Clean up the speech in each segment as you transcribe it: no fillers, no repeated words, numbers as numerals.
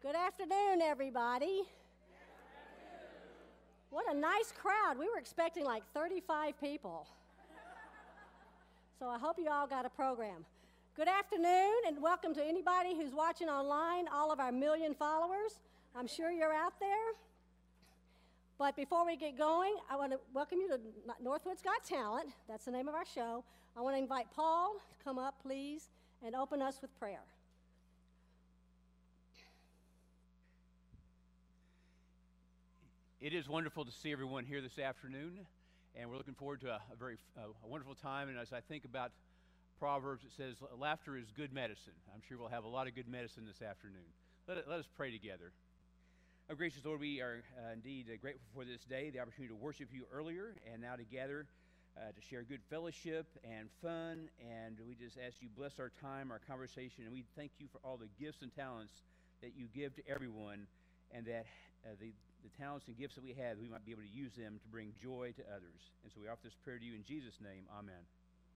Good afternoon, everybody. What a nice crowd. We were expecting like 35 people. So I hope you all got a program. Good afternoon, and welcome to anybody who's watching online, all of our million followers. I'm sure you're out there. But before we get going, I want to welcome you to Northwood's Got Talent. That's the name of our show. I want to invite Paul to come up, please, and open us with prayer. It is wonderful to see everyone here this afternoon, and we're looking forward to a very wonderful time. And as I think about Proverbs, it says, laughter is good medicine. I'm sure we'll have a lot of good medicine this afternoon. Let us pray together. Our gracious Lord, we are indeed grateful for this day, the opportunity to worship you earlier, and now to gather to share good fellowship and fun. And we just ask you bless our time, our conversation, and we thank you for all the gifts and talents that you give to everyone, and that the talents and gifts that we have, we might be able to use them to bring joy to others. And so we offer this prayer to you in Jesus' name. Amen.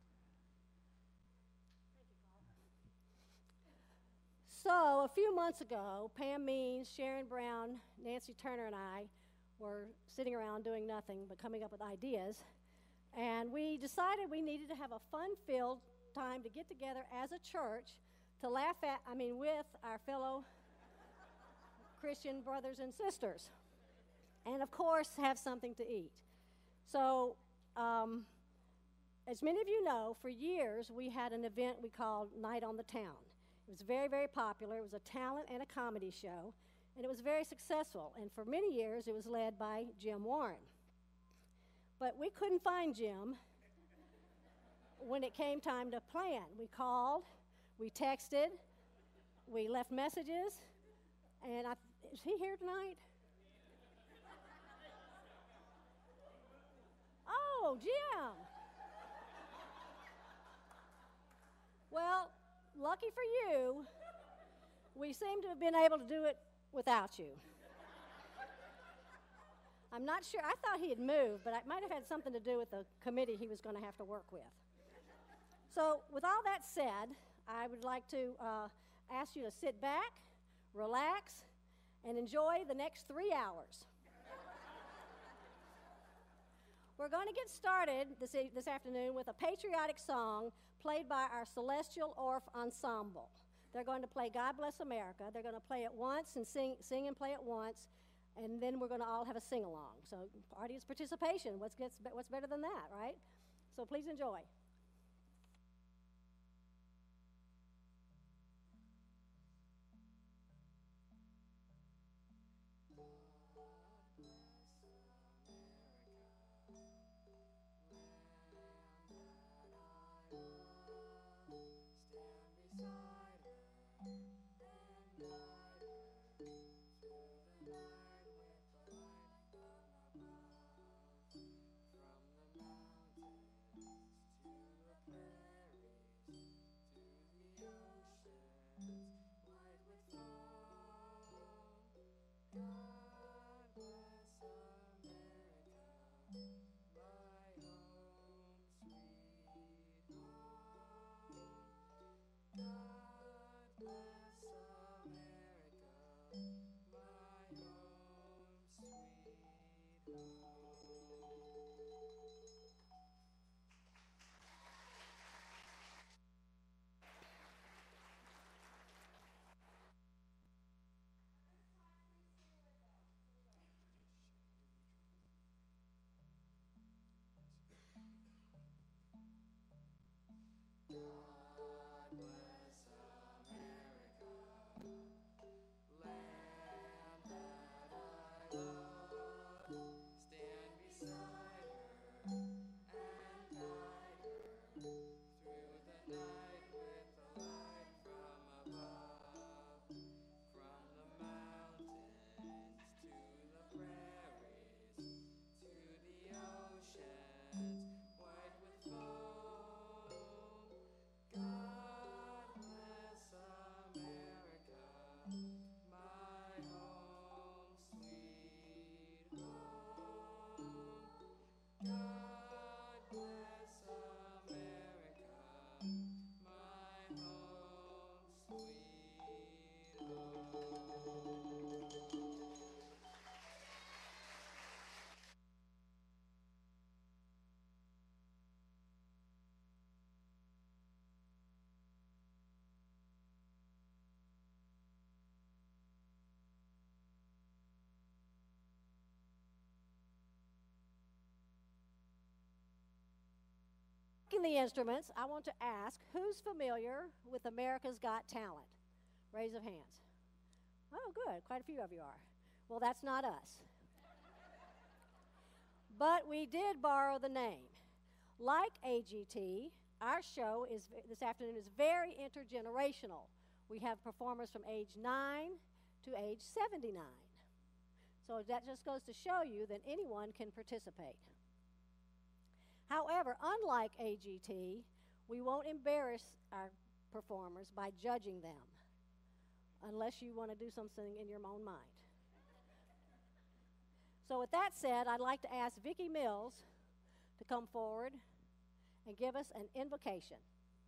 So a few months ago, Pam Means, Sharon Brown, Nancy Turner, and I were sitting around doing nothing but coming up with ideas. And we decided we needed to have a fun-filled time to get together as a church to laugh with our fellow Christian brothers and sisters. And, of course, have something to eat. So, as many of you know, for years we had an event we called Night on the Town. It was very, very popular. It was a talent and a comedy show, and it was very successful. And for many years it was led by Jim Warren. But we couldn't find Jim when it came time to plan. We called, we texted, we left messages, and is he here tonight? Oh, Jim. Well, lucky for you, we seem to have been able to do it without you. I'm not sure. I thought he had moved, but it might have had something to do with the committee he was going to have to work with. So with all that said, I would like to ask you to sit back, relax, and enjoy the next 3 hours. We're going to get started this afternoon with a patriotic song played by our Celestial Orff Ensemble. They're going to play God Bless America. They're going to play it once and sing and play it once, and then we're going to all have a sing-along. So audience participation, what's better than that, right? So please enjoy. The instruments, I want to ask who's familiar with America's Got Talent? Raise of hands. Oh, good. Quite a few of you are. Well, that's not us. But we did borrow the name. Like AGT, our show this afternoon is very intergenerational. We have performers from age 9 to age 79. So that just goes to show you that anyone can participate. However, unlike AGT, we won't embarrass our performers by judging them, unless you want to do something in your own mind. So with that said, I'd like to ask Vicki Mills to come forward and give us an invocation.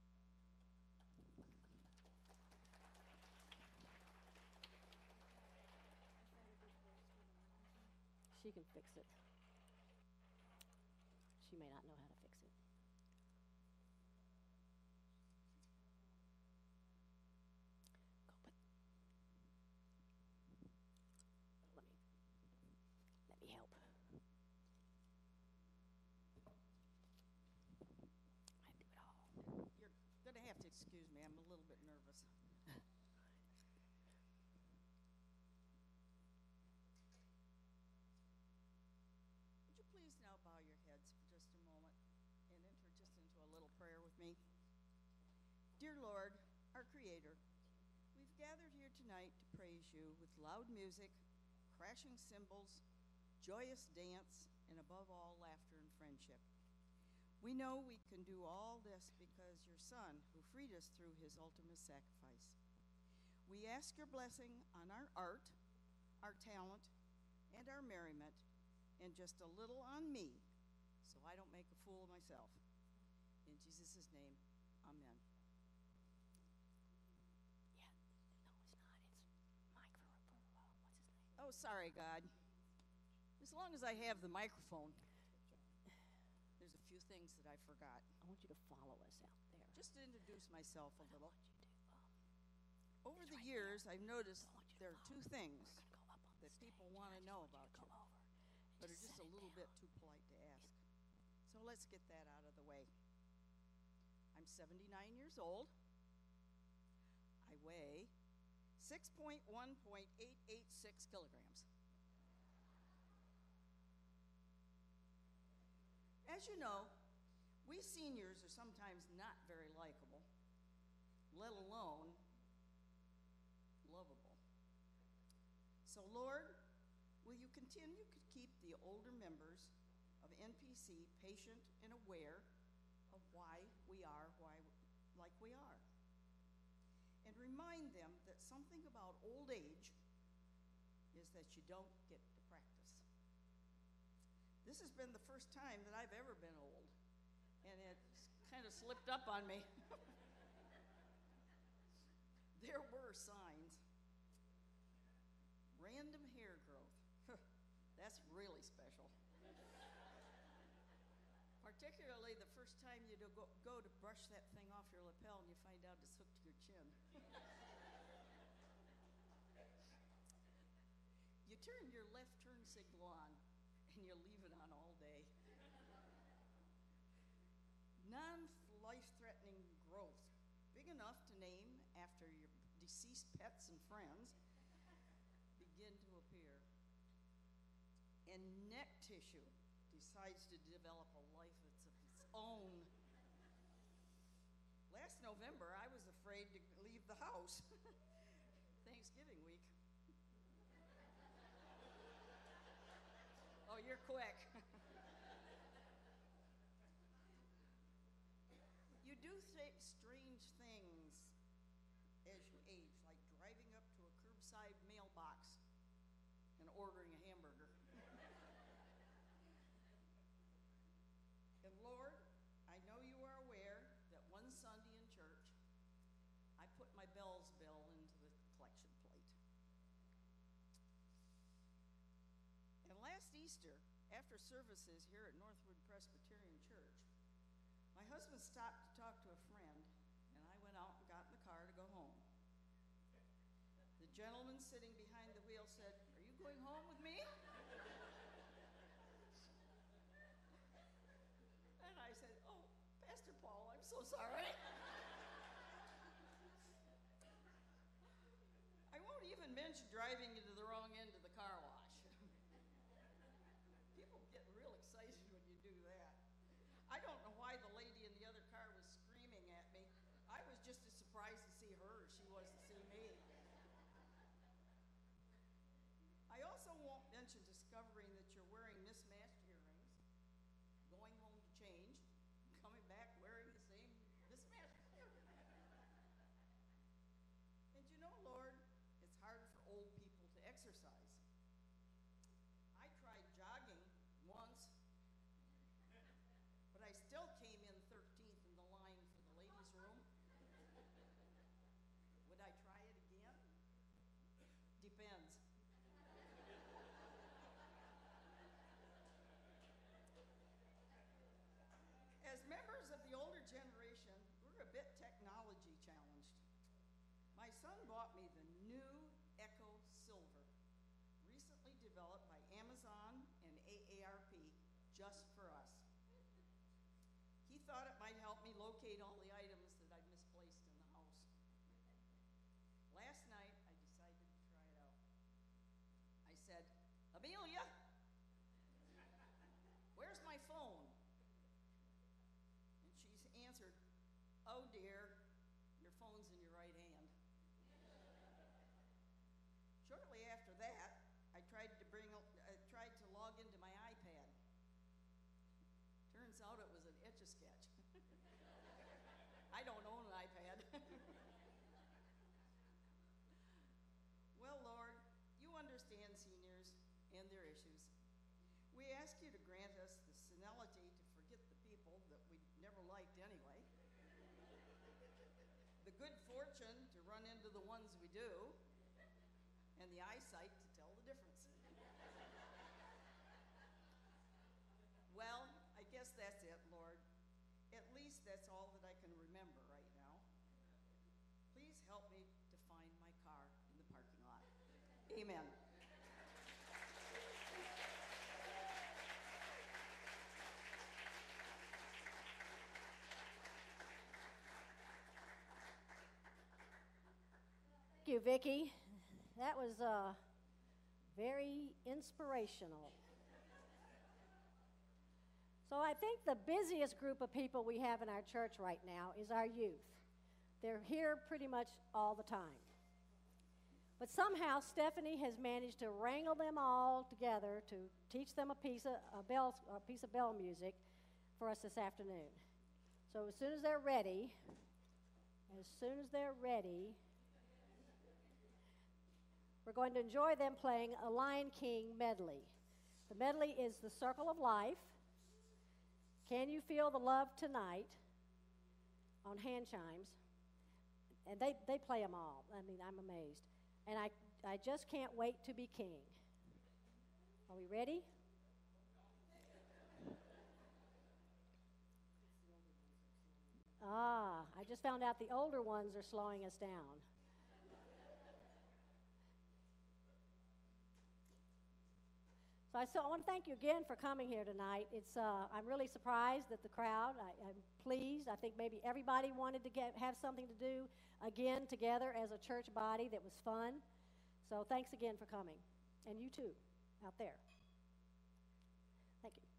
She can fix it. She may not know how to fix it. Let me help. I do it all. You're going to have to excuse me. I'm a little bit nervous. Would you please now bow your heads for just a moment and enter just into a little prayer with me? Dear Lord, our Creator, we've gathered here tonight to praise you with loud music, crashing cymbals, joyous dance, and above all, laughter and friendship. We know we can do all this because your Son, who freed us through his ultimate sacrifice. We ask your blessing on our art, our talent, and our merriment, and just a little on me, so I don't make a fool of myself. In Jesus' name, amen. Yeah, no, it's not. It's microphone. What's his name? Oh, sorry, God. As long as I have the microphone, there's a few things that I forgot. I want you to follow us out there. Just to introduce myself a little. I want you to, Over it's the right years, there. I've noticed I want you to there are two follow. things We're gonna go up on that the people stage, want to and I know just want about you to you, come over and but are just just set a it little down. bit too polite to ask. So let's get that out of the way. I'm 79 years old. I weigh 6.1.886 kilograms. As you know, we seniors are sometimes not very likable, let alone lovable. So, Lord, will you continue to keep the older members of NPC patient and aware of why we are like we are? And remind them that something about old age is that you don't get to practice. This has been the first time that I've ever been old, and it's kind of slipped up on me. There were signs. Random hair growth. That's really special. Particularly the first time you go to brush that thing off your lapel and you find out it's hooked to your chin. You turn your left turn signal on and you leave it on all day. Non-life-threatening growth, big enough to name after your deceased pets and friends, begin to appear. And neck tissue decides to develop a life that's of its own. Last November, I was afraid to leave the house. Thanksgiving week. Oh, you're quick. You do strange things as you age, like driving up to a curbside mailbox and ordering a hamburger. And Lord, I know you are aware that one Sunday in church, I put my Bell's bill into the collection plate. Easter, after services here at Northwood Presbyterian Church, my husband stopped to talk to a friend, and I went out and got in the car to go home. The gentleman sitting behind the wheel said, "Are you going home with me?" And I said, "Oh, Pastor Paul, I'm so sorry." I won't even mention driving into the wrong end of the car wash. People get real excited when you do that. I don't know why the lady in the other car was screaming at me. I was just as surprised to see her as she was to see me. I also won't mention discovering that you're wearing mismatched earrings, going home to change, coming back wearing the same mismatched earrings. And you know, Lord, it's hard for old people to exercise. I tried jogging once, but I still came in 13th in the line for the ladies' room. Would I try it again? Depends. As members of the older generation, we're a bit technology challenged. My son bought me the new Echo Silver, recently developed by Amazon and AARP just for us. He thought it might help me locate all the items that I'd misplaced in the house. Last night, I decided to try it out. I said, "Amelia, where's my phone?" And she answered, "Oh dear, your phone's in your right hand." Shortly after that, I tried to log into my iPad. Turns out it was an Etch-a-Sketch. I don't own an iPad. Well, Lord, you understand seniors and their issues. We ask you to grant us the senility to forget the people that we never liked anyway, the good fortune to run into the ones we do, and the eyesight to tell the difference. Well, I guess that's it, Lord. At least that's all that I can remember right now. Please help me to find my car in the parking lot. Amen. Thank you, Vicki. That was very inspirational. So I think the busiest group of people we have in our church right now is our youth. They're here pretty much all the time. But somehow Stephanie has managed to wrangle them all together to teach them a piece of bell music for us this afternoon. So as soon as they're ready, we're going to enjoy them playing a Lion King medley. The medley is The Circle of Life, Can You Feel the Love Tonight, on hand chimes. And they play them all. I mean, I'm amazed. And I just can't wait to be king. Are we ready? I just found out the older ones are slowing us down. So I want to thank you again for coming here tonight. I'm really surprised at the crowd. I'm pleased. I think maybe everybody wanted to have something to do again together as a church body that was fun. So thanks again for coming. And you too, out there. Thank you.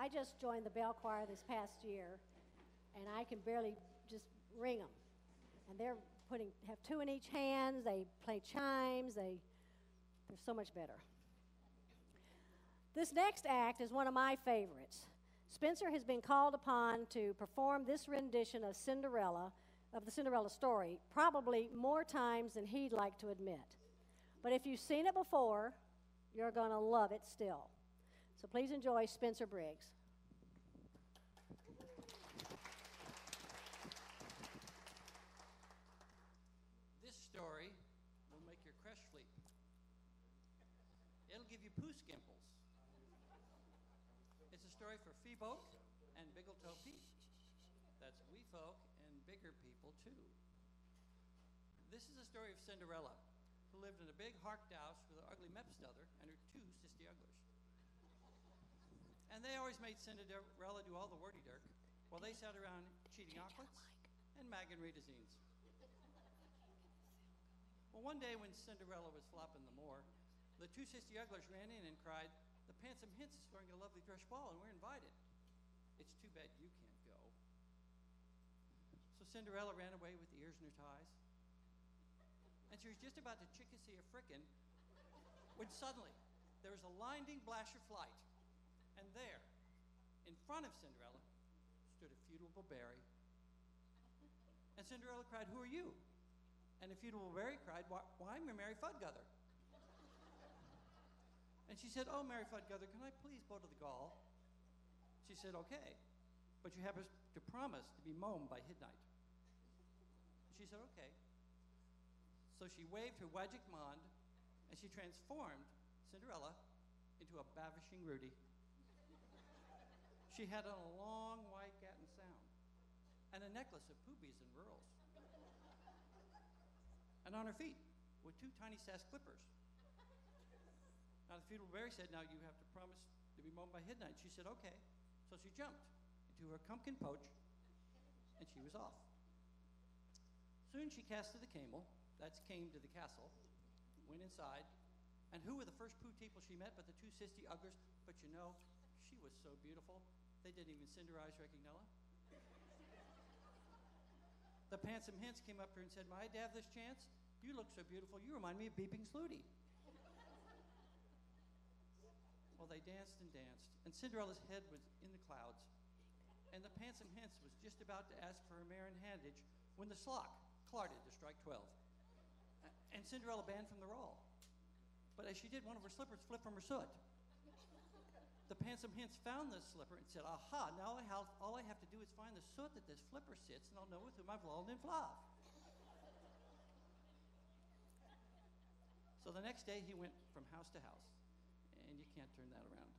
I just joined the bell choir this past year, and I can barely just ring them. And they're have two in each hand. They play chimes. They're so much better. This next act is one of my favorites. Spencer has been called upon to perform this rendition of the Cinderella story, probably more times than he'd like to admit. But if you've seen it before, you're going to love it still. So please enjoy Spencer Briggs. This story will make your crush sleep. It'll give you poo skimples. It's a story for fee folk and biggletoe Pete. That's wee folk and bigger people too. This is a story of Cinderella, who lived in a big harked house with an ugly Mepstother and her two sissy ugglers. And they always made Cinderella do all the wordy-dirk while they sat around cheating chocolates and magging Rita-zines. Well, one day when Cinderella was flopping the moor, the two sissy ugglers ran in and cried, "The Pansome Hints is throwing a lovely thrush ball and we're invited. It's too bad you can't go." So Cinderella ran away with the ears in her ties. And she was just about to chickasee a frickin' when suddenly there was a blinding flash of light. And there, in front of Cinderella, stood a feudable Barry. And Cinderella cried, "Who are you?" And the feudable Barry cried, "Why, I'm your Mary Fudguther." And she said, "Oh, Mary Fudguther, can I please go to the gall?" She said, "Okay, but you have to promise to be mown by midnight." She said, "Okay." So she waved her magic wand, and she transformed Cinderella into a bavishing Rudy. She had on a long white Gatton sound and a necklace of poopies and rurls. And on her feet were two tiny sass clippers. Now the feudal Barry said, "Now you have to promise to be mown by midnight." She said, "Okay." So she jumped into her pumpkin poach, and she was off. Soon she casted the camel, came to the castle, went inside, and who were the first poo people she met but the two sissy ugglers? But you know, she was so beautiful, they didn't even cinderize Reginella. The Pansome Hints came up to her and said, "Might I have this chance? You look so beautiful, you remind me of Beeping Slooty." Well, they danced, and Cinderella's head was in the clouds, and the Pansome Hints was just about to ask for her mare in handage when the slock clarted to strike 12. And Cinderella banned from the roll. But as she did, one of her slippers flipped from her soot. The Pansome Hints found this slipper and said, "Aha, now all I have to do is find the soot that this flipper sits, and I'll know with whom I've lulled in fluff." So the next day he went from house to house, and you can't turn that around.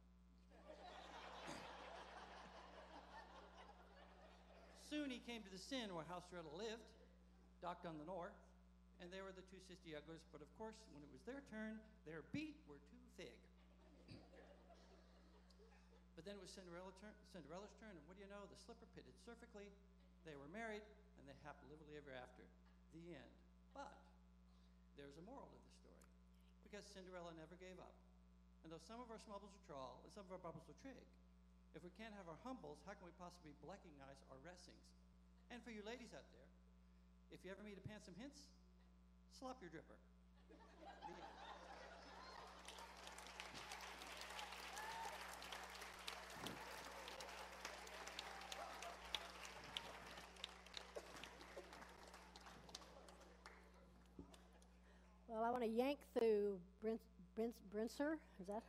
Soon he came to the Sin where House Drella lived, docked on the Nor, and there were the two sissy ugglers, but of course, when it was their turn, their beat were too fig. But then it was Cinderella's turn, and what do you know? The slipper pitted perfectly, they were married, and they happily lively ever after. The end. But there's a moral to this story, because Cinderella never gave up. And though some of our smubbles are trawl, and some of our bubbles are trig, if we can't have our humbles, how can we possibly recognize our restings? And for you ladies out there, if you ever meet a Pansome Hints, slop your dripper. The end. Well, I want to yank through Brincer. Is that?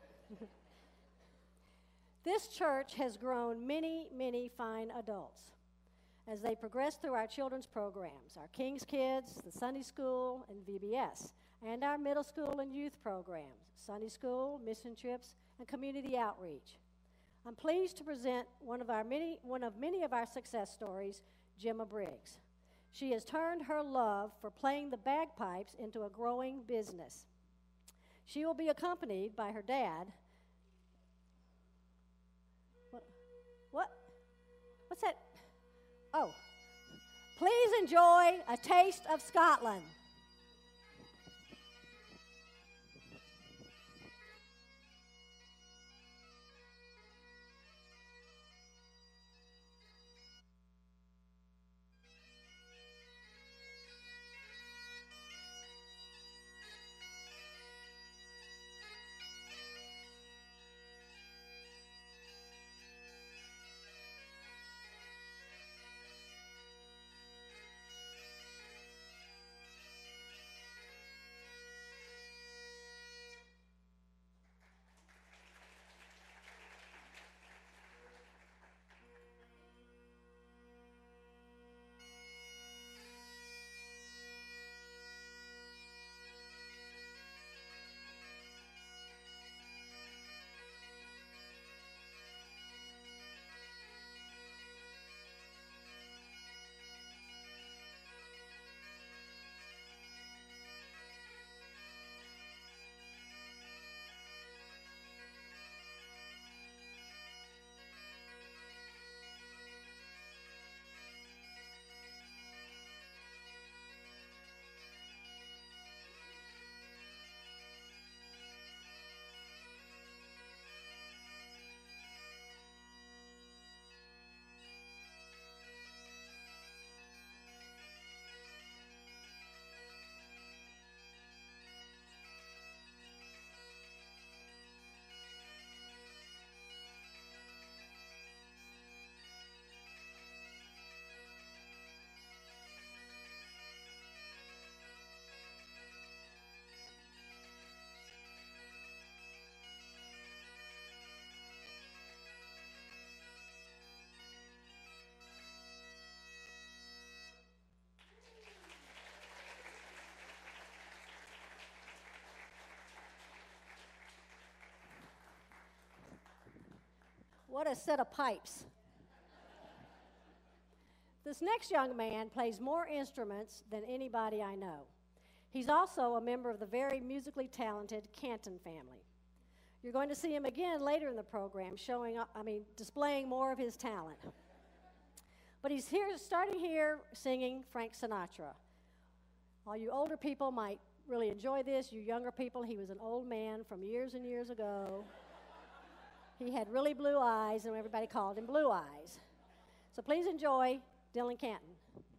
This church has grown many, many fine adults as they progress through our children's programs, our King's Kids, the Sunday School, and VBS, and our middle school and youth programs, Sunday School, mission trips, and community outreach. I'm pleased to present one of many of our success stories, Gemma Briggs. She has turned her love for playing the bagpipes into a growing business. She will be accompanied by her dad. What's that? Oh, please enjoy A Taste of Scotland. What a set of pipes. This next young man plays more instruments than anybody I know. He's also a member of the very musically talented Canton family. You're going to see him again later in the program, displaying more of his talent. But he's starting here singing Frank Sinatra. All you older people might really enjoy this. You younger people, he was an old man from years and years ago. He had really blue eyes, and everybody called him Blue Eyes. So please enjoy Dylan Canton.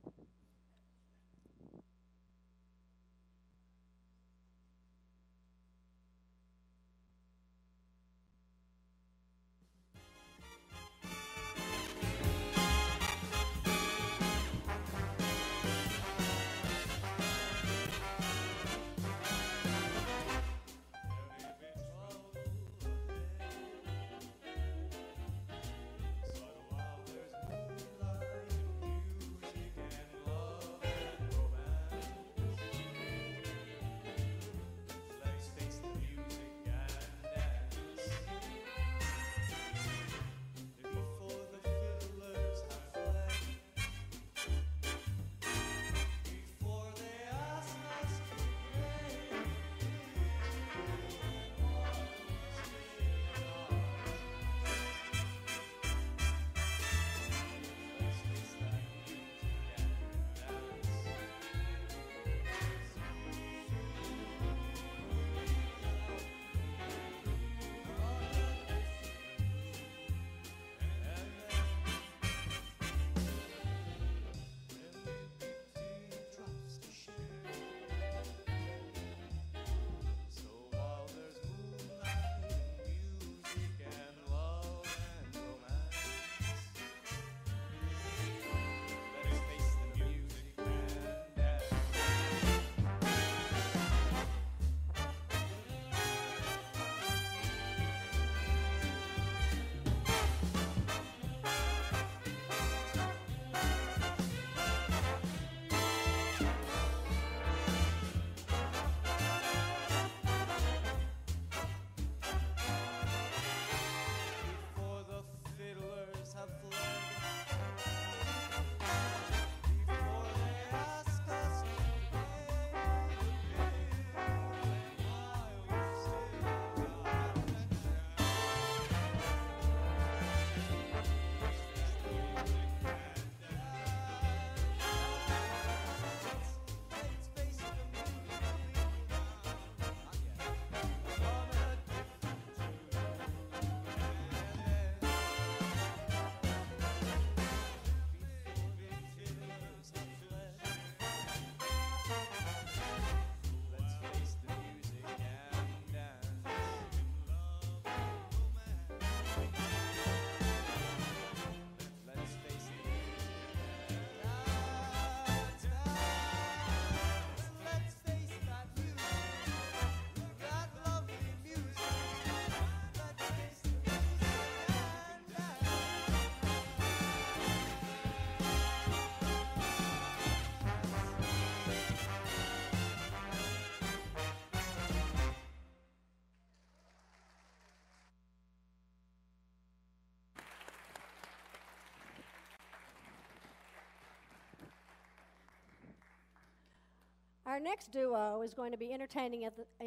Our next duo is going to be entertaining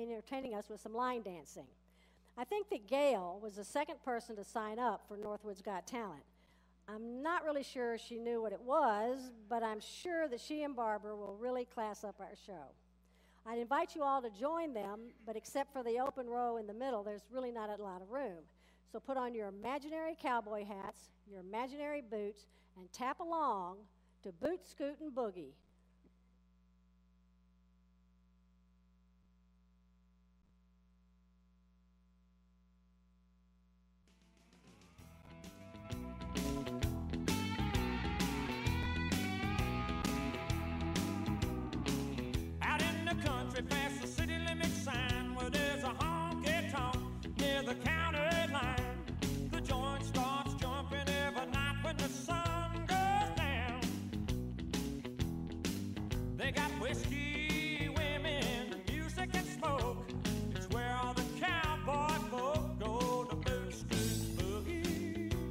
us with some line dancing. I think that Gail was the second person to sign up for Northwood's Got Talent. I'm not really sure she knew what it was, but I'm sure that she and Barbara will really class up our show. I'd invite you all to join them, but except for the open row in the middle, there's really not a lot of room. So put on your imaginary cowboy hats, your imaginary boots, and tap along to Boot, Scoot, and Boogie. Country past the city limit sign where there's a honky-tonk near the county line. The joint starts jumping every night when the sun goes down. They got whiskey, women, music and smoke. It's where all the cowboy folk go to Boot, Scoot, Boogie.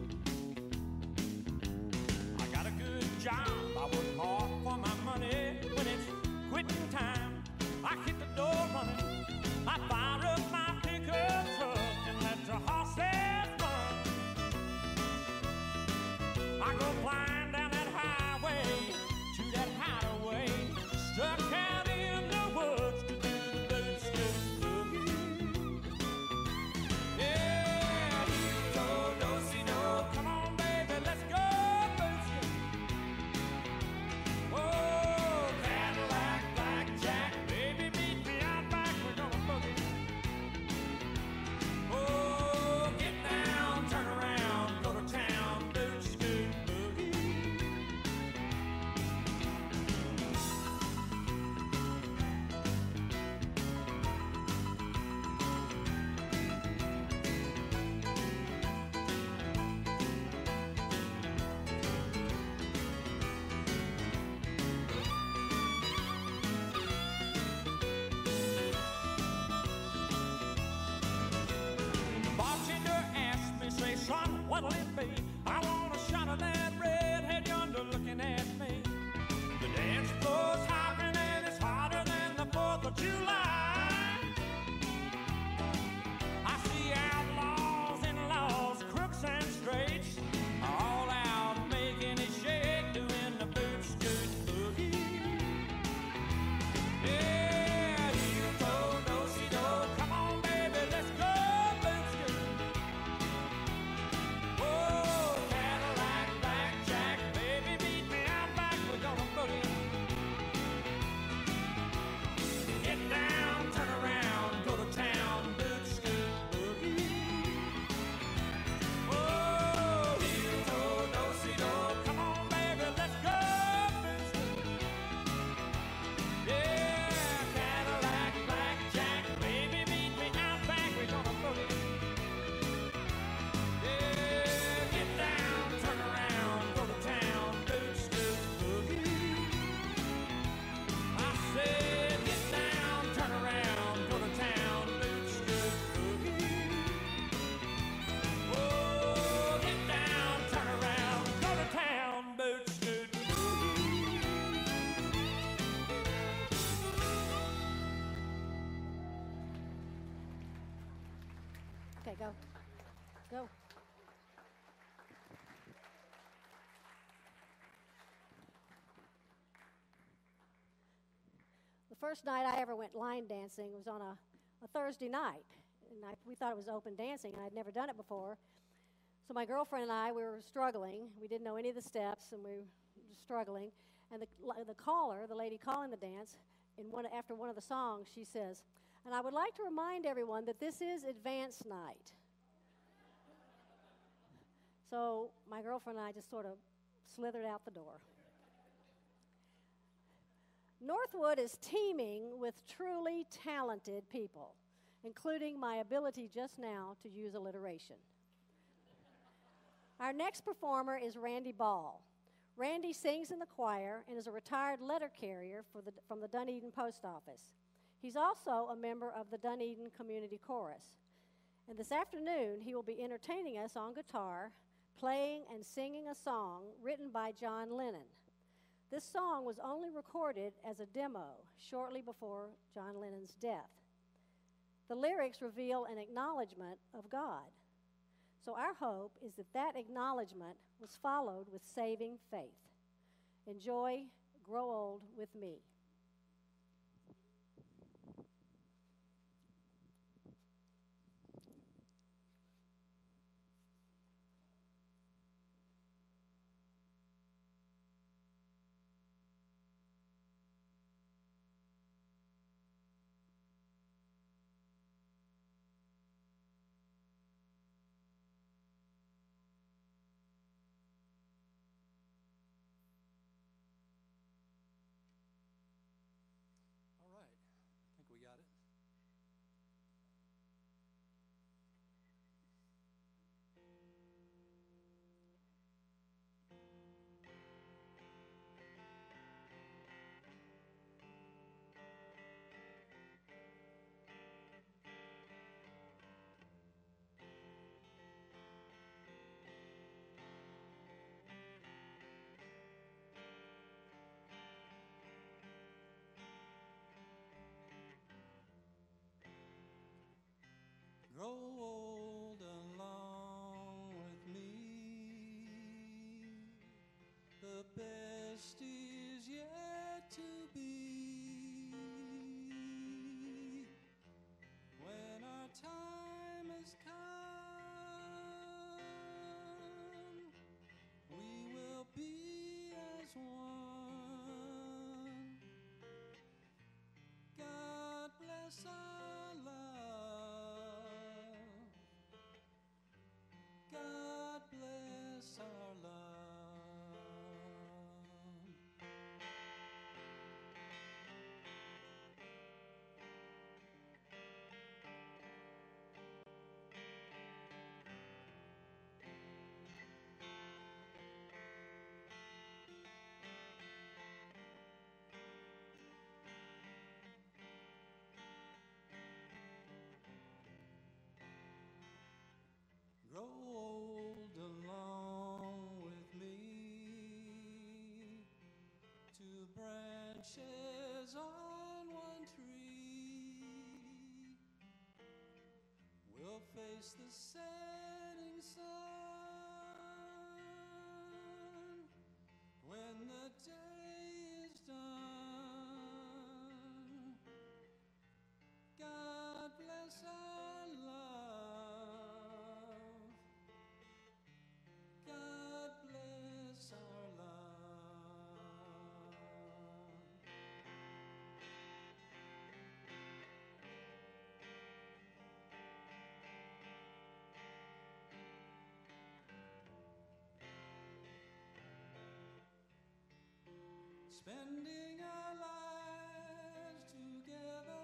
what'll it be? I want a shot of that redhead yonder looking at me. The dance floor's hopping and it's hotter than the 4th of July. I see outlaws and laws, crooks and straights, all out making it shake, doing the boot scoot boogie. Yeah, heel toe, do-si-do, come on baby, let's go boot scoot. Whoa, Cadillac, blackjack, baby, meet me out back, we're gonna boogie. Get down, turn around, go to town, boot scoot boogie. Whoa, heel toe, do-si-do, come on baby, let's go boot scoot. Yeah, Cadillac, blackjack, baby, meet me out back, we're gonna boogie. Yeah, get down, turn around, go to town, boot scoot boogie. I said, get down, turn around, go to town, boot scoot boogie. Whoa, get down, turn around, go to town, boot scoot boogie. Okay, go. Go. The first night I ever went line dancing was on a Thursday night. And we thought it was open dancing, and I'd never done it before. So my girlfriend and I, we were struggling. We didn't know any of the steps, and we were just struggling. And the caller, the lady calling the dance, after one of the songs, she says, "And I would like to remind everyone that this is advance night." So my girlfriend and I just sort of slithered out the door. Northwood is teeming with truly talented people, including my ability just now to use alliteration. Our next performer is Randy Ball. Randy sings in the choir and is a retired letter carrier from the Dunedin Post Office. He's also a member of the Dunedin Community Chorus. And this afternoon, he will be entertaining us on guitar, playing and singing a song written by John Lennon. This song was only recorded as a demo shortly before John Lennon's death. The lyrics reveal an acknowledgement of God. So our hope is that that acknowledgement was followed with saving faith. Enjoy Grow Old with Me. face the setting sun when the day is done. God bless our love. God bless our love. Spending our lives together,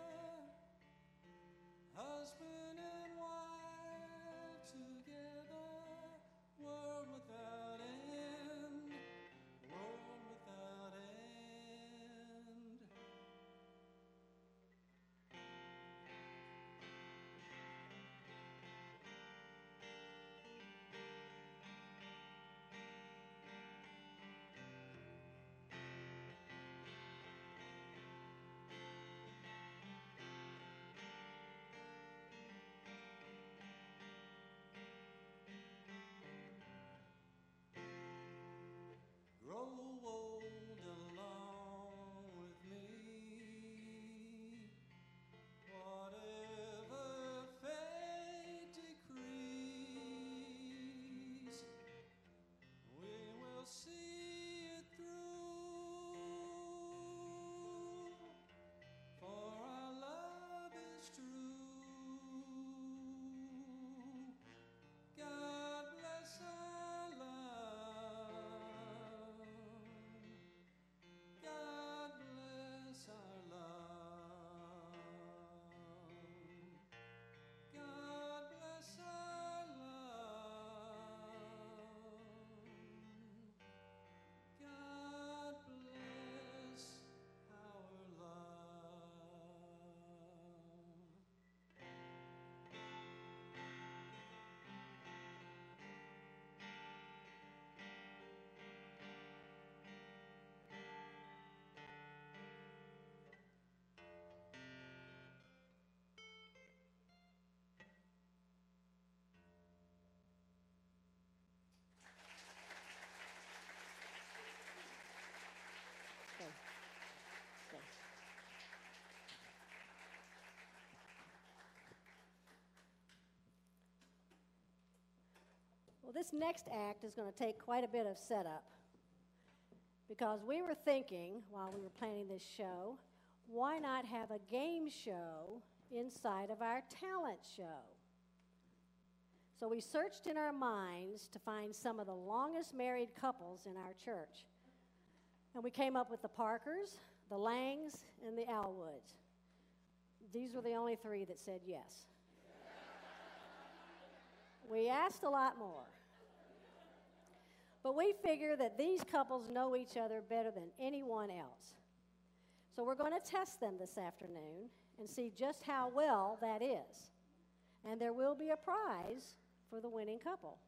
husband and wife together, world without end, world without end. Grow old along with me, whatever fate decrees, we will see it through, for our love is true. God bless our love. God bless our love. God bless our love. God bless our love. Okay. Okay. Well, this next act is going to take quite a bit of setup because we were thinking while we were planning this show, why not have a game show inside of our talent show? So we searched in our minds to find some of the longest married couples in our church. And we came up with the Parkers, the Langs, and the Alwoods. These were the only three that said yes. We asked a lot more. But we figure that these couples know each other better than anyone else. So we're going to test them this afternoon and see just how well that is. And there will be a prize for the winning couple.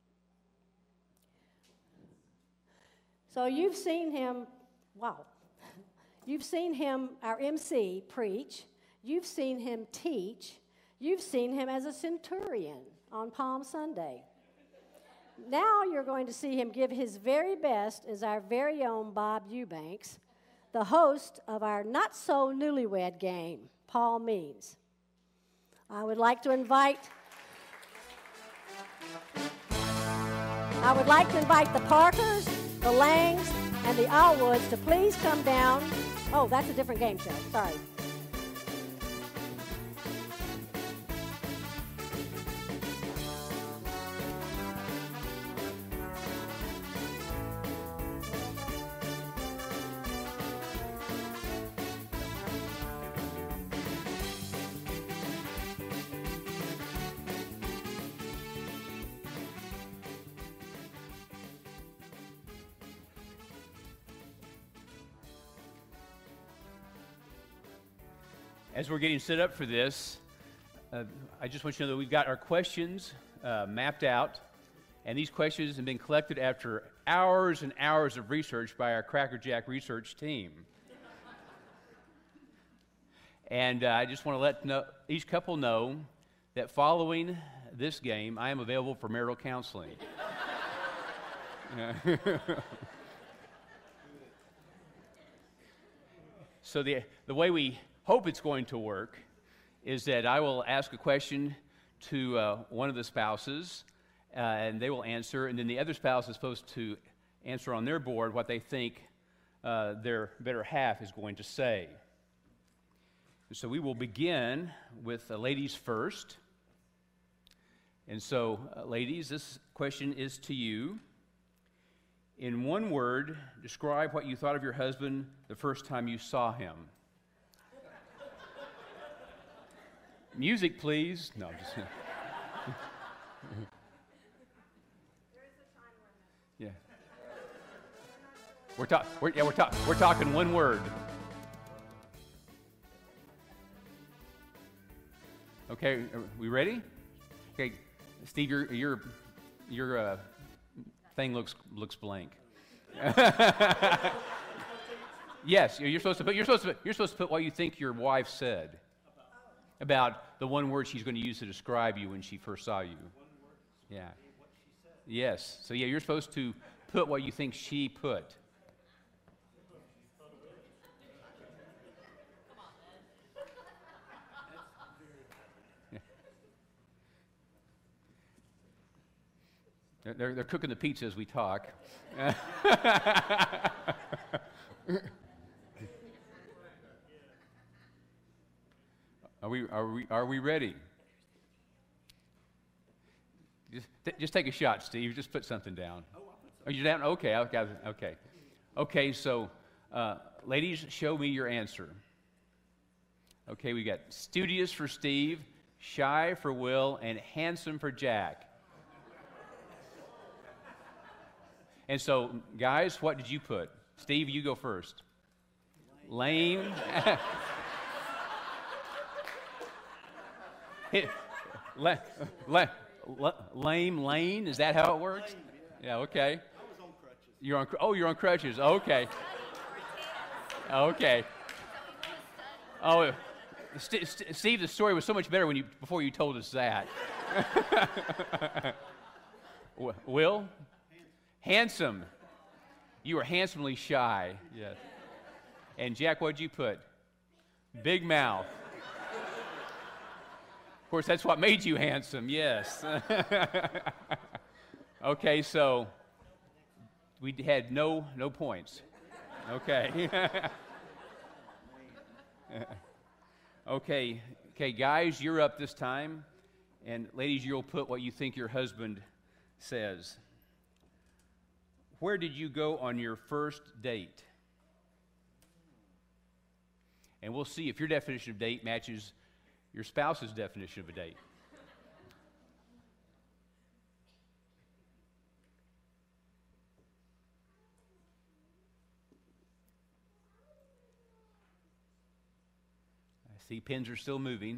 So you've seen him, wow. You've seen him, our MC, preach. You've seen him teach. You've seen him as a centurion on Palm Sunday. Now you're going to see him give his very best as our very own Bob Eubanks, the host of our not-so-newlywed game, Paul Means. I would like to invite the Parkers, the Langs, and the Alwoods to please come down. Oh, that's a different game show. Sorry. As we're getting set up for this, I just want you to know that we've got our questions mapped out, and these questions have been collected after hours and hours of research by our Cracker Jack research team. And I just want to let each couple know that following this game, I am available for marital counseling. So the way we hope it's going to work is that I will ask a question to one of the spouses, and they will answer, and then the other spouse is supposed to answer on their board what they think their better half is going to say. So we will begin with ladies first. And so, ladies, this question is to you. In one word, describe what you thought of your husband the first time you saw him. Music, please. No, I'm just. Yeah. We're talking one word. Okay, are we ready? Okay, Steve, your thing looks blank. Yes, you're supposed to put what you think your wife said about the one word she's going to use to describe you when she first saw you. Yeah. Yes. So yeah, you're supposed to put what you think she put. They're cooking the pizza as we talk. Are we ready? Just take a shot, Steve. Just put something down. Oh, you're down? Okay. Okay. So, ladies, show me your answer. Okay, we got studious for Steve, shy for Will, and handsome for Jack. And so, guys, what did you put? Steve, you go first. Lame. Lame lane? Is that how it works? Yeah, okay. I was on crutches. You're on crutches. Okay. Okay. Oh, Steve, the story was so much better before you told us that. Will? Handsome. You were handsomely shy. Yes. And Jack, what'd you put? Big mouth. Of course, that's what made you handsome. Yes. Okay, so we had no points. Okay. Okay, guys, you're up this time, and ladies, you'll put what you think your husband says. Where did you go on your first date? And we'll see if your definition of date matches your spouse's definition of a date. I see pins are still moving.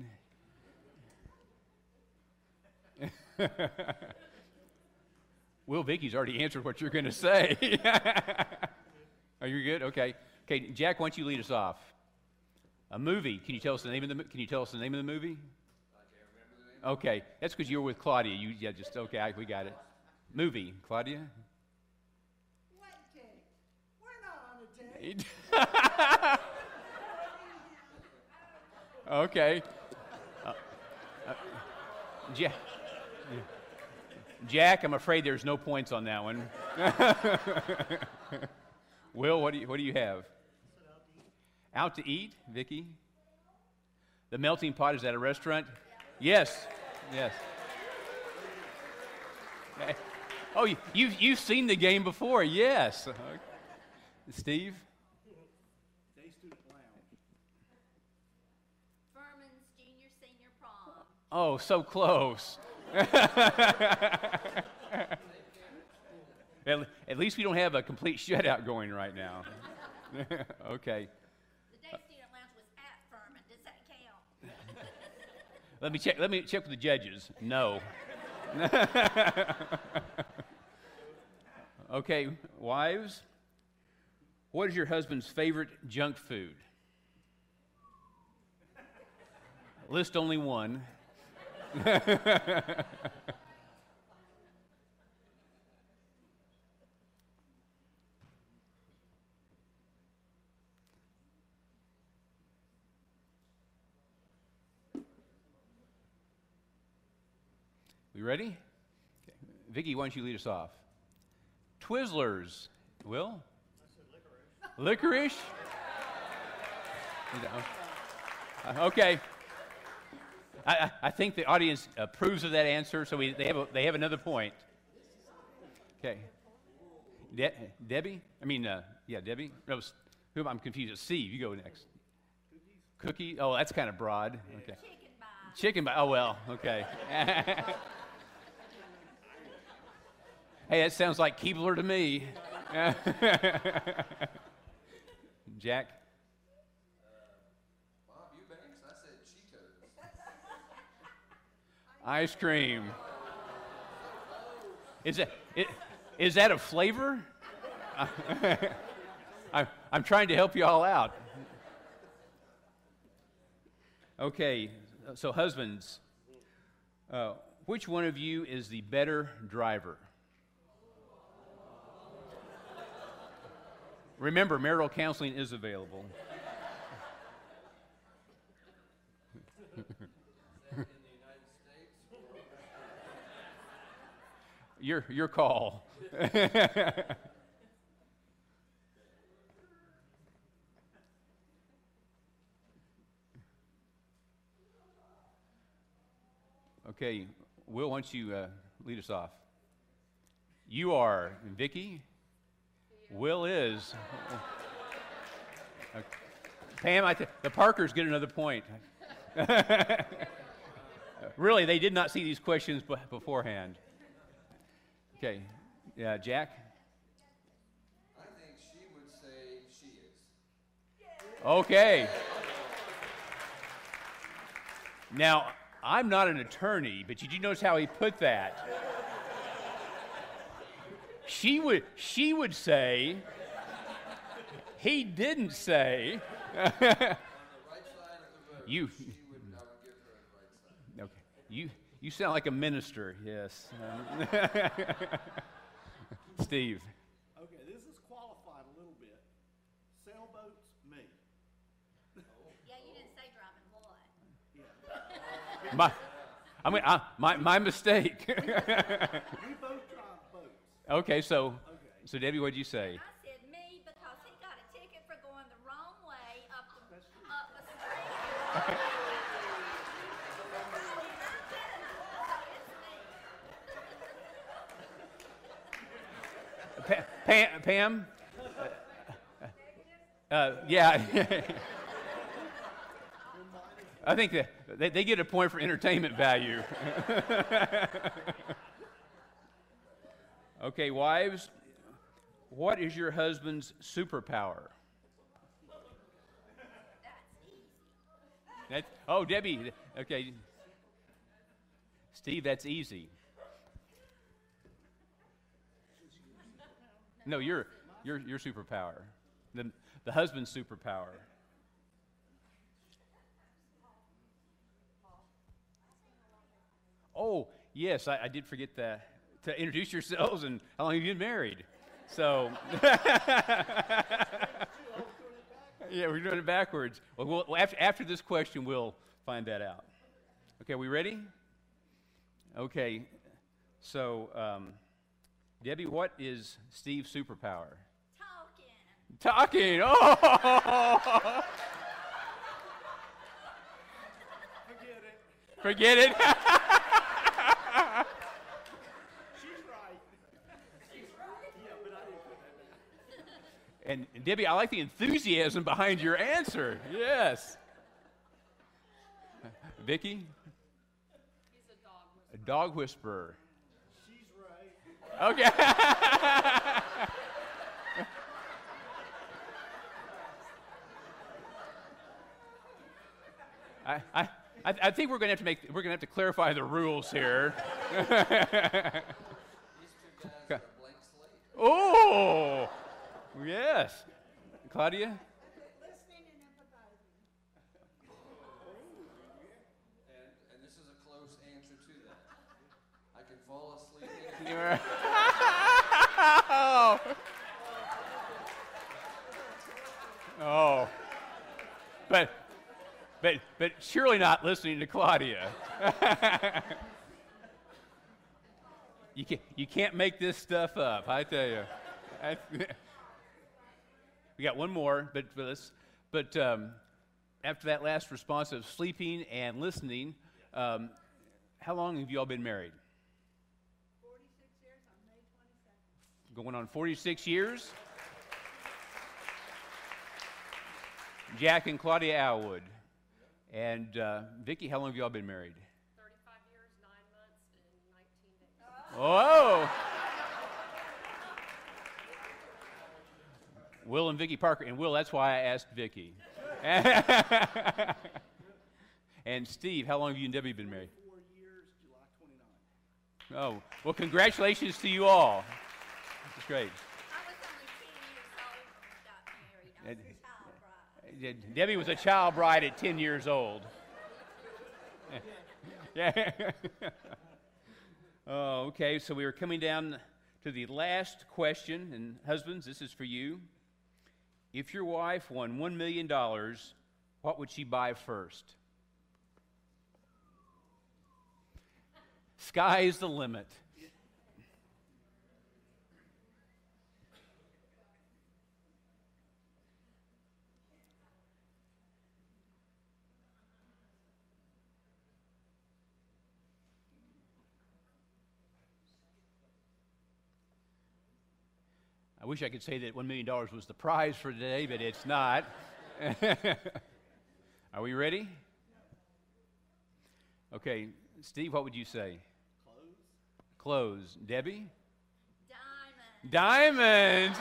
Will, Vicky's already answered what you're going to say. Are you good? Okay. Okay, Jack, why don't you lead us off? A movie. Can you tell us the name of the movie? I can't remember the name. Okay, that's because you were with Claudia. We got it. Movie, Claudia. What date? We're not on a date. Okay. Jack, I'm afraid there's no points on that one. Will, what do you have? Out to eat, Vicky? The Melting Pot, is that a restaurant? Yes. Oh, you've seen the game before, yes. Steve? Day Student Lounge. Furman's Junior Senior Prom. Oh, so close. At least we don't have a complete shutout going right now. Okay. The Day Student Lounge was at Furman. Does that count? Let me check with the judges. No. Okay, wives, what is your husband's favorite junk food? List only one. We ready? Okay. Vicki, why don't you lead us off? Twizzlers. Will? Licorice? Okay. I think the audience approves of that answer, so they have another point. Okay. Debbie? Debbie? No, I'm confused. It's Steve. You go next. Cookie? Oh, that's kind of broad. Okay. Chicken pie. Oh, well, okay. Hey, that sounds like Keebler to me. Jack? Bob Eubanks, I said Cheetos. Ice cream. Is that a flavor? I'm trying to help you all out. Okay, so husbands, which one of you is the better driver? Remember, marital counseling is available. In the United States? Your call. Okay, Will, why don't you lead us off? You are Vicki. Will is. Pam, the Parkers get another point. Really, they did not see these questions beforehand. Okay, Jack? I think she would say she is. Okay. Now, I'm not an attorney, but did you notice how he put that? She would say, he didn't say. On the right side of the road, You. I would give her the right side. Okay. You sound like a minister, yes. Steve. Okay, this is qualified a little bit. Sailboats, me. Yeah, you didn't say driving what? My mistake. We both drive boats. Okay, so Debbie, what'd you say? I said me because he got a ticket for going the wrong way up the street. Pam? Yeah. I think that they get a point for entertainment value. Okay, wives, what is your husband's superpower? Debbie. Okay. Steve, that's easy. No, your superpower. The husband's superpower. Oh, yes, I did forget that. To introduce yourselves and how long have you been married? So, yeah, we're doing it backwards. Well, after this question, we'll find that out. Okay, we ready? Okay, so, Debbie, what is Steve's superpower? Talking. Oh! Forget it. And Debbie, I like the enthusiasm behind your answer. Yes. Vicki? He's a dog whisperer. A dog whisperer. She's right. Okay. I think we're gonna have to clarify the rules here. These two guys are a blank slate. Oh, yes, Claudia. Listening and empathizing. And this is a close answer. fall asleep. oh. Oh. But surely not listening to Claudia. You can't make this stuff up, I tell you. We got one more, but after that last response of sleeping and listening, how long have you all been married? 46 years on May 22nd. Going on 46 years? Jack and Claudia Alwood. And Vicki, how long have you all been married? 35 years, 9 months, and 19 days. Whoa! Will and Vicki Parker. And Will, that's why I asked Vicki. And Steve, how long have you and Debbie been married? 4 years, July 29. Oh, well, congratulations to you all. That's great. I was only 10 years old when we got married. I was a child bride. Debbie was a child bride at 10 years old. Yeah. Oh, okay, so we are coming down to the last question, and husbands, this is for you. If your wife won $1 million, what would she buy first? Sky's the limit. I wish I could say that $1 million was the prize for today, but it's not. Are we ready? Okay, Steve, what would you say? Clothes. Debbie? Diamonds.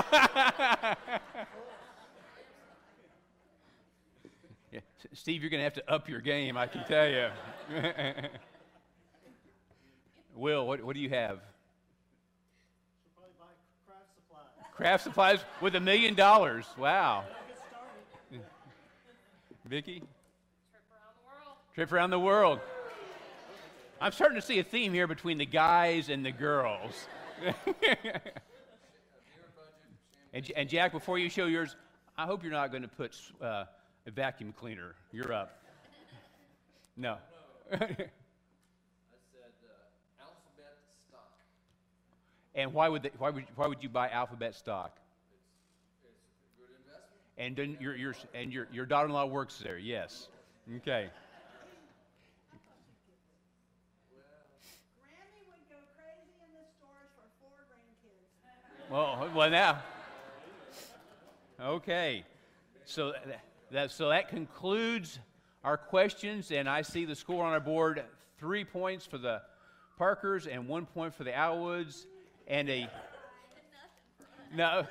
Yeah, Steve, you're going to have to up your game, I can tell you. Will, what do you have? Should probably buy craft supplies. Craft supplies with $1 million. Wow. Get started. Vicki? Trip around the world. Trip around the world. I'm starting to see a theme here between the guys and the girls. And Jack, before you show yours, I hope you're not going to put a vacuum cleaner. You're up. No. I said Alphabet stock. And why would you buy Alphabet stock? It's a good investment. And then your daughter-in-law works there. Yes. Okay. Grammy would go crazy in the stores for 4 grandkids. Well now. Okay. So that concludes our questions, and I see the score on our board: 3 points for the Parkers and 1 point for the Alwoods, and a no.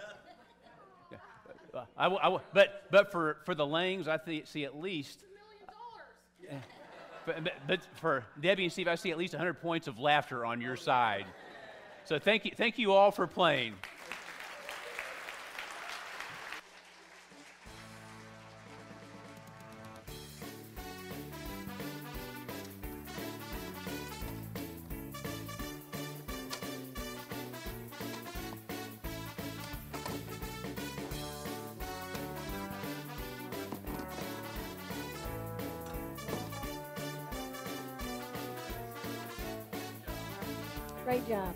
But for the Langs, I see at least. $1 million. But for Debbie and Steve, I see at least 100 points of laughter on your side. So thank you all for playing. Great job.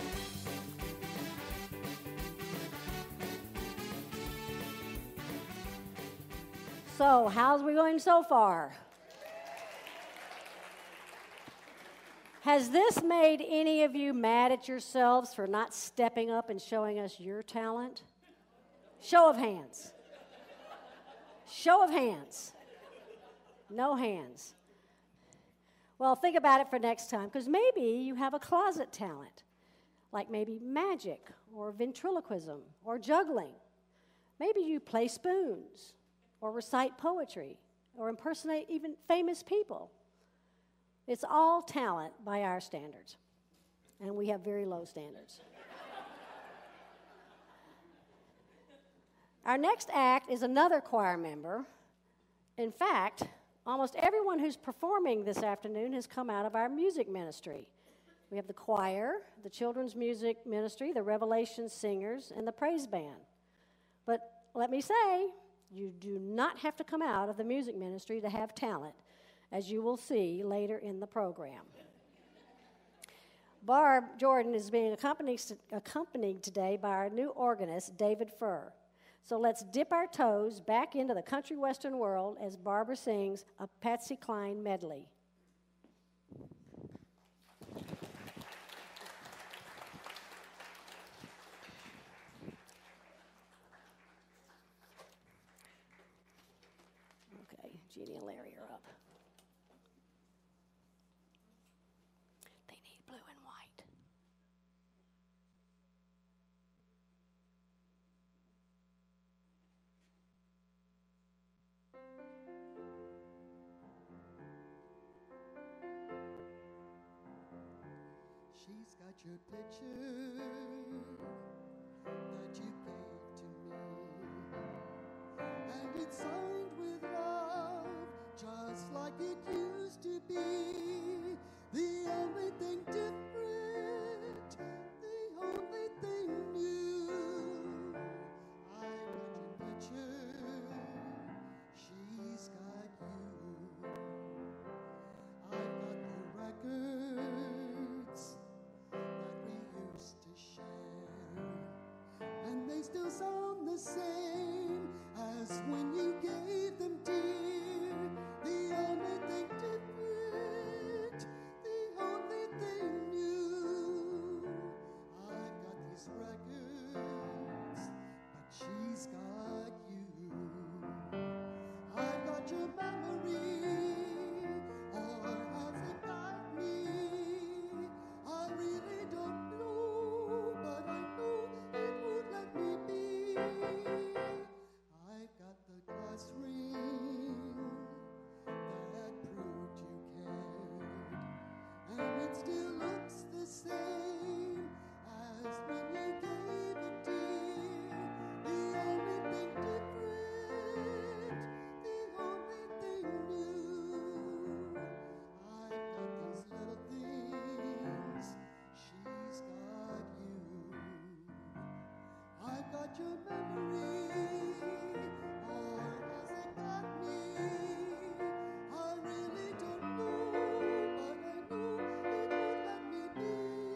So, how's we going so far? Has this made any of you mad at yourselves for not stepping up and showing us your talent? Show of hands. Show of hands. No hands. Well, think about it for next time, because maybe you have a closet talent, like maybe magic or ventriloquism or juggling. Maybe you play spoons or recite poetry or impersonate even famous people. It's all talent by our standards, and we have very low standards. Our next act is another choir member. In fact, almost everyone who's performing this afternoon has come out of our music ministry. We have the choir, the children's music ministry, the Revelation singers, and the praise band. But let me say, you do not have to come out of the music ministry to have talent, as you will see later in the program. Barb Jordan is being accompanied today by our new organist, David Furr. So let's dip our toes back into the country western world as Barbara sings a Patsy Cline medley. Okay, Jeannie and Larry are up. They need blue and white. She's got your picture that you gave to me, and it's signed with love, just like it used to be. The only thing different, the only thing new. I got your picture, she's got you. I've got the records that we used to share, and they still sound the same as when you gave them, dear. The only thing different, the only thing new. I've got these records, but she's got you. I've got your memory, or has it got me? I really don't know, but I know it won't let me be. I've got the glass ring that proved you cared, and it still looks the same as when you gave it, dear. The only thing different, the only thing new. I've got these little things, she's got you. I've got your memory, or has it got me? I really don't know, but I know it won't let me be.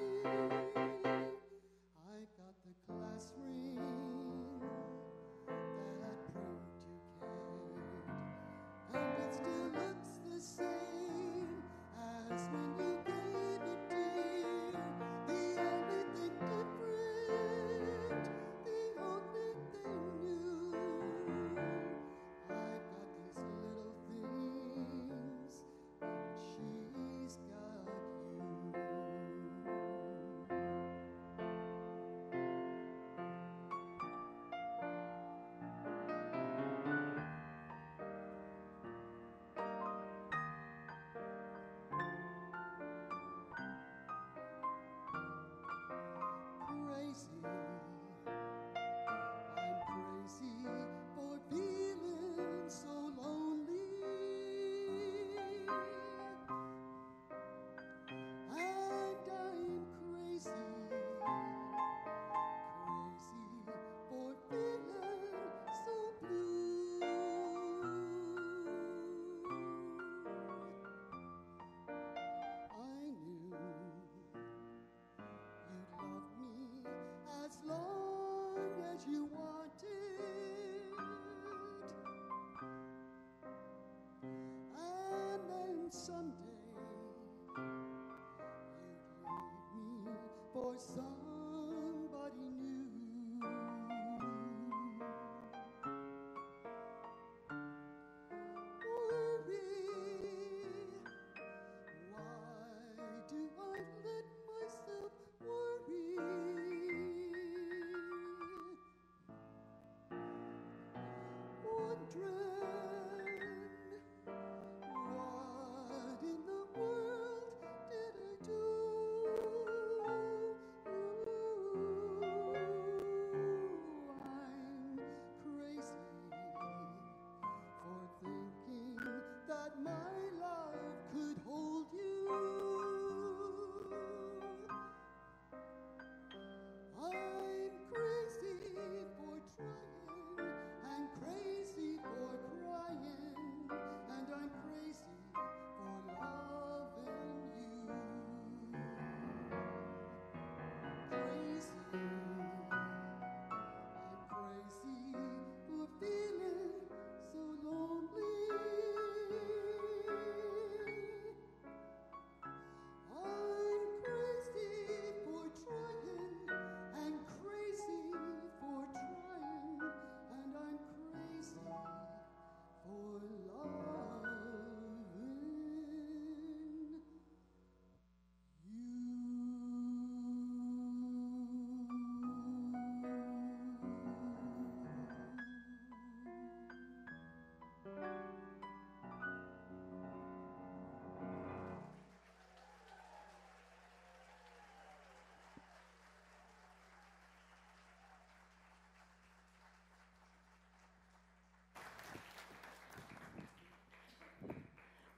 I've got the glass ring that proved you cared, and it still looks the same as when you gave it, dear. The only thing different, the only thing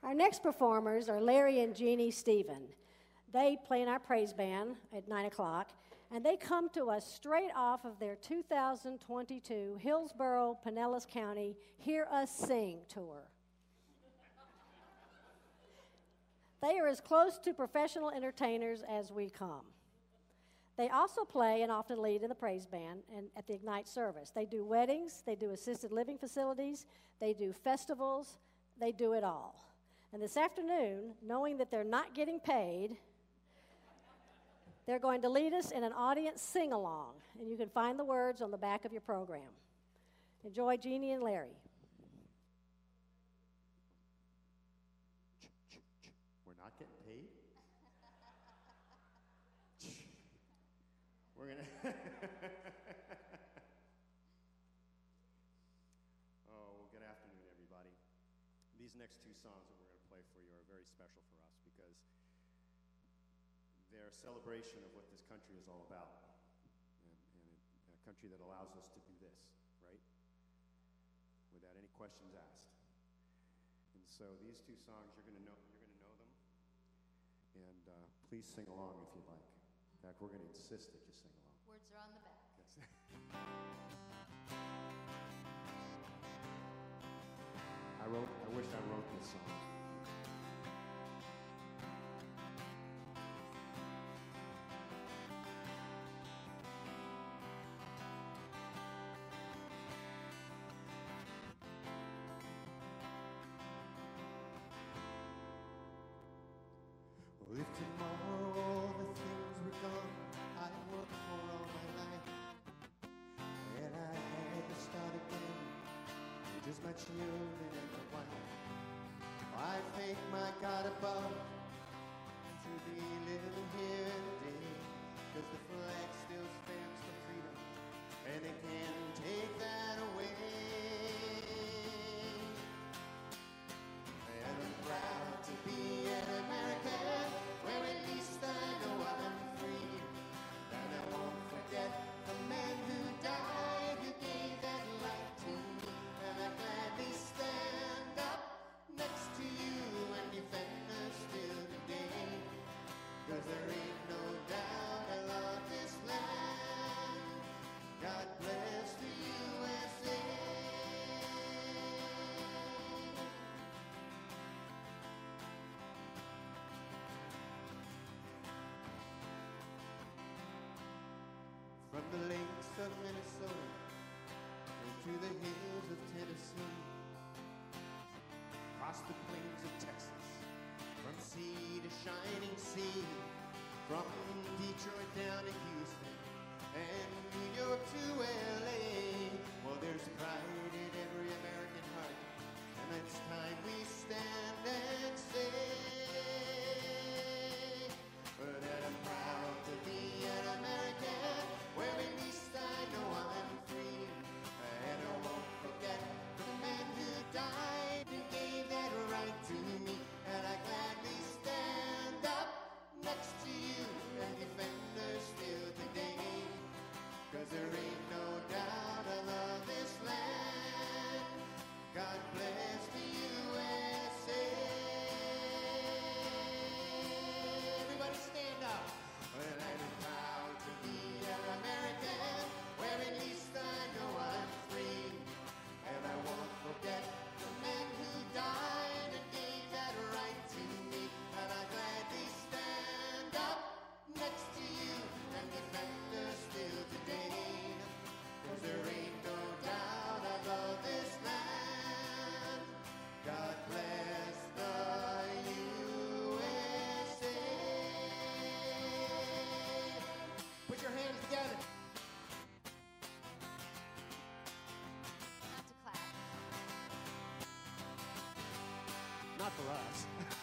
Our next performers are Larry and Jeannie Stephen. They play in our praise band at 9 o'clock, and they come to us straight off of their 2022 Hillsborough, Pinellas County Hear Us Sing tour. They are as close to professional entertainers as we come. They also play and often lead in the praise band and at the Ignite service. They do weddings, they do assisted living facilities, they do festivals, they do it all. And this afternoon, knowing that they're not getting paid, they're going to lead us in an audience sing-along, and you can find the words on the back of your program. Enjoy Jeannie and Larry. We're not getting paid? We're going to... Oh, well, good afternoon, everybody. These next two songs that we're going to play for you are very special for us because they're a celebration of what this country is all about, and a country that allows us to do this, right? Without any questions asked. And so these two songs, you're going to know them, and please sing along if you'd like. In fact, we're going to insist that you sing along. Words are on the back. Yes. I wish I wrote this song. Well, if tomorrow all the things were gone I worked for all my life, and I had to start again, just my children and my wife, I thank my God above to be living here today, because the flag still stands for freedom, and they can't take that away. And I'm proud to be an American, where at least I know I'm free. And I won't forget the man who died, who gave that light to me. And I gladly stand up next to you and defend us still today. 'Cause there ain't no doubt I love this land. God bless the USA. From the lakes of Minnesota to the hills of Tennessee, across the plains of Texas, from sea to shining sea, from Detroit down to Houston and New York to LA. Well, there's pride in every American heart, and it's time we stand and say that I'm proud to be an American, where at least I know I'm free. And I won't forget the man who died and gave that right to me. And I gladly stand up next to you and defend her still today. 'Cause there ain't no doubt I love this land. God bless the USA. Everybody stand up. Well, I'm proud to be an American, where at least I know I'm free. And I won't forget the man who died and gave that right to me. And I gladly stand up next to you and defend her still today. 'Cause there ain't no doubt I love this land. God bless the USA. Put your hands together. Not to clap. Not for us.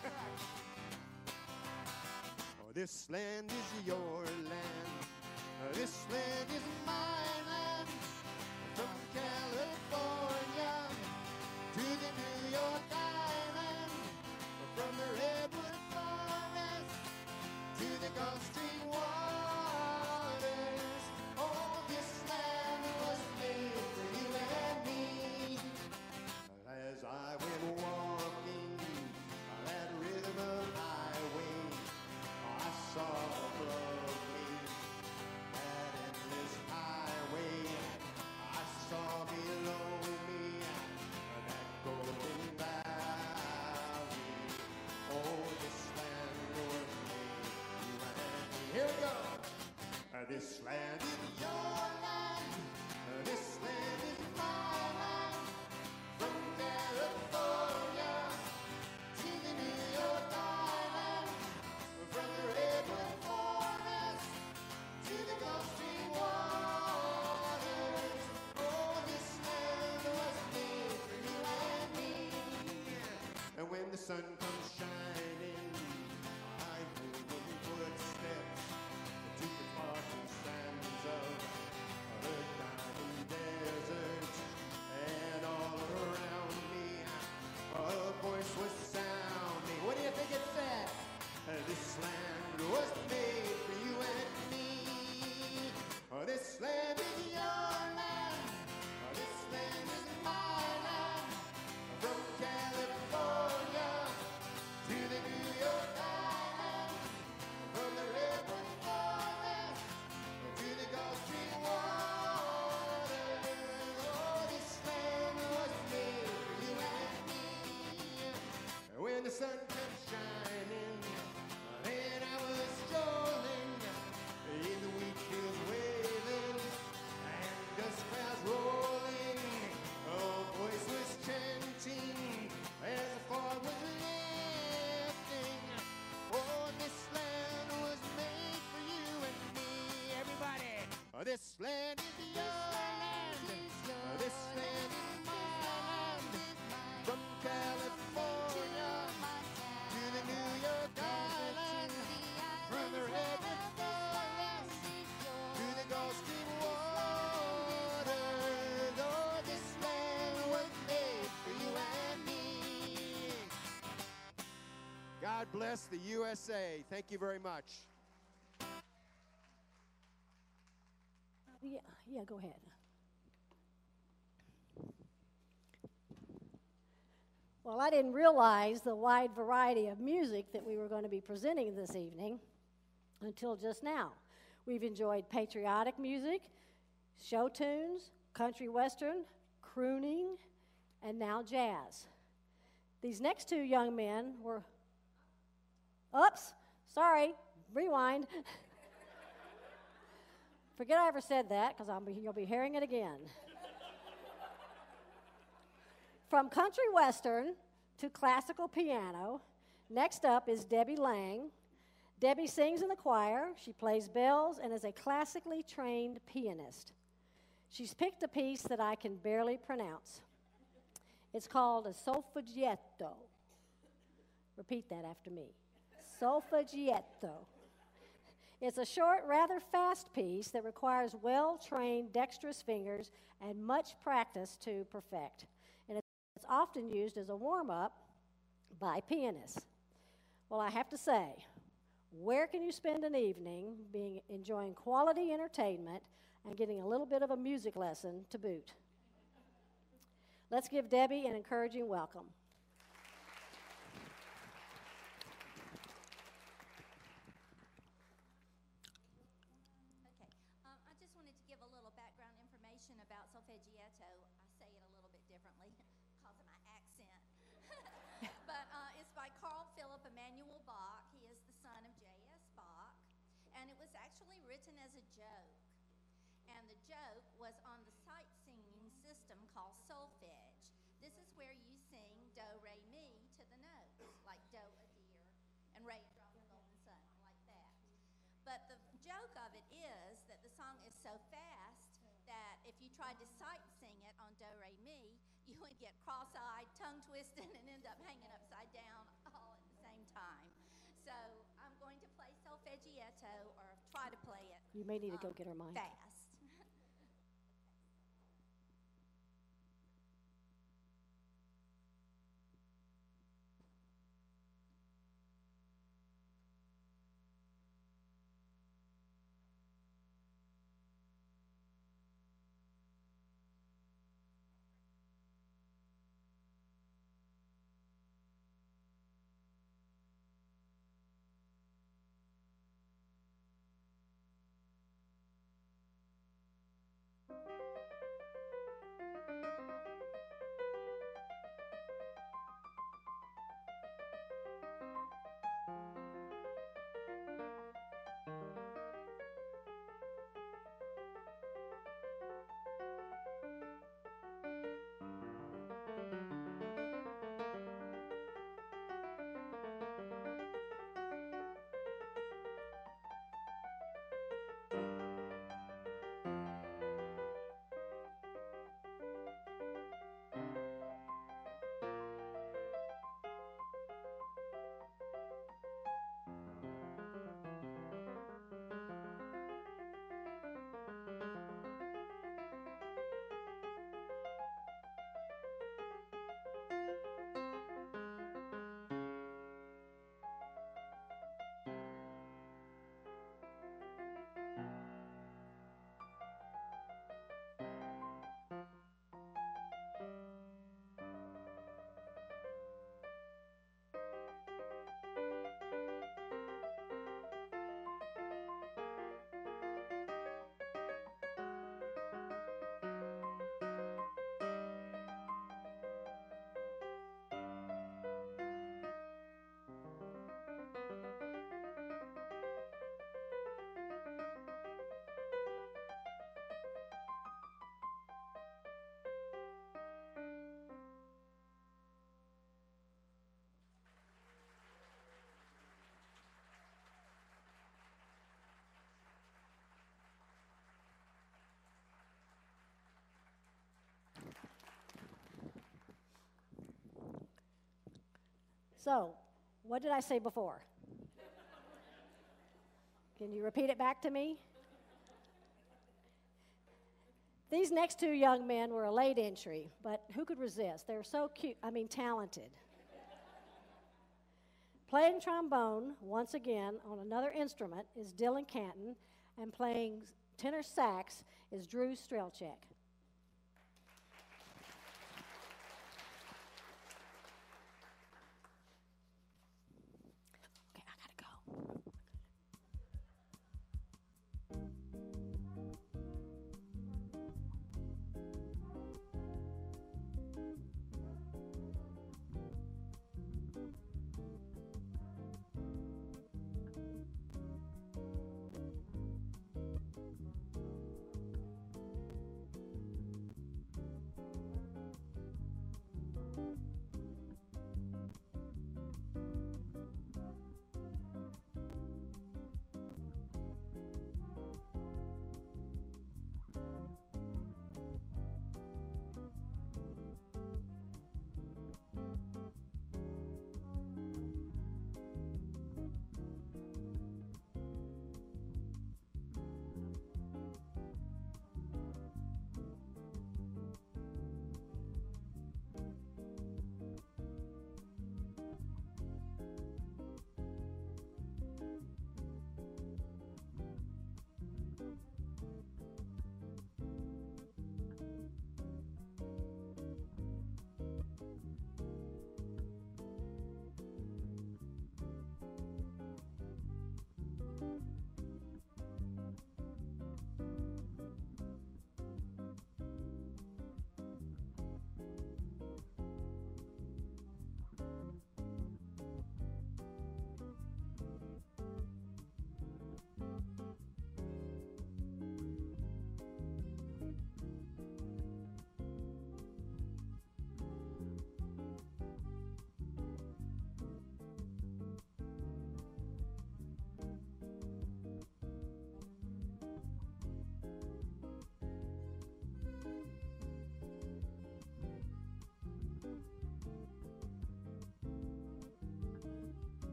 Oh, this land is your land. This land is my land. From California to the New York Island, from the Redwood Forest to the Gulf Stream waters. Oh, this land was made for you and me. As I went walking, I This land is your land. This land is my land. From California to the New York Island. From the redwood forest to the Gulf Stream waters. Oh, this land was made for you and me. And when the sun comes shining, I hear wooden footsteps to the sparkling sands of the diamond desert. And all around me, a voice was sounding. What do you think it said? This land was made for you and me. This land is your land. This land is my land. From California to the New York Island. From the redwood forest to the Gulf Stream waters. Oh, this land was made for you and me. When the sun comes shining, and I was strolling in the wheat fields waving, and dust clouds rolling, a voice was chanting as the fog was lifting. Oh, this land was made for you and me. Everybody, this land is your land. This land is my land. From California to the New York Island. From the redwood forest to the Gulf Stream waters. Oh, this land was made for you and me. God bless the USA. Thank you very much. Yeah, go ahead. Well, I didn't realize the wide variety of music that we were going to be presenting this evening until just now. We've enjoyed patriotic music, show tunes, country western, crooning, and now jazz. These next two young men were... Oops, sorry, rewind. Forget I ever said that, because you'll be hearing it again. From country western to classical piano, next up is Debbie Lang. Debbie sings in the choir, she plays bells, and is a classically trained pianist. She's picked a piece that I can barely pronounce. It's called a solfeggietto. Repeat that after me. Solfeggietto. It's a short, rather fast piece that requires well-trained, dexterous fingers and much practice to perfect. And it's often used as a warm-up by pianists. Well, I have to say, where can you spend an evening enjoying quality entertainment and getting a little bit of a music lesson to boot? Let's give Debbie an encouraging welcome. I just wanted to give a little background information about solfeggietto. I say it a little bit differently because of my accent. But it's by Carl Philipp Emanuel Bach. He is the son of J.S. Bach. And it was actually written as a joke. And the joke was on the sight singing system called solfege. This is where you sing do, re, mi to the notes, like do, a deer, and re, a drop of golden sun, like that. But the joke of it is that the song is so fast that if you tried to sight sing it on do, re, mi, you would get cross-eyed, tongue-twisted, and end up hanging upside down all at the same time. So I'm going to play solfeggietto, or try to play it. You may need to go get her mic. Fast. So, what did I say before? Can you repeat it back to me? These next two young men were a late entry, but who could resist? They were so cute, talented. Playing trombone, once again, on another instrument is Dylan Canton, and playing tenor sax is Drew Strelchek. Okay, I gotta go.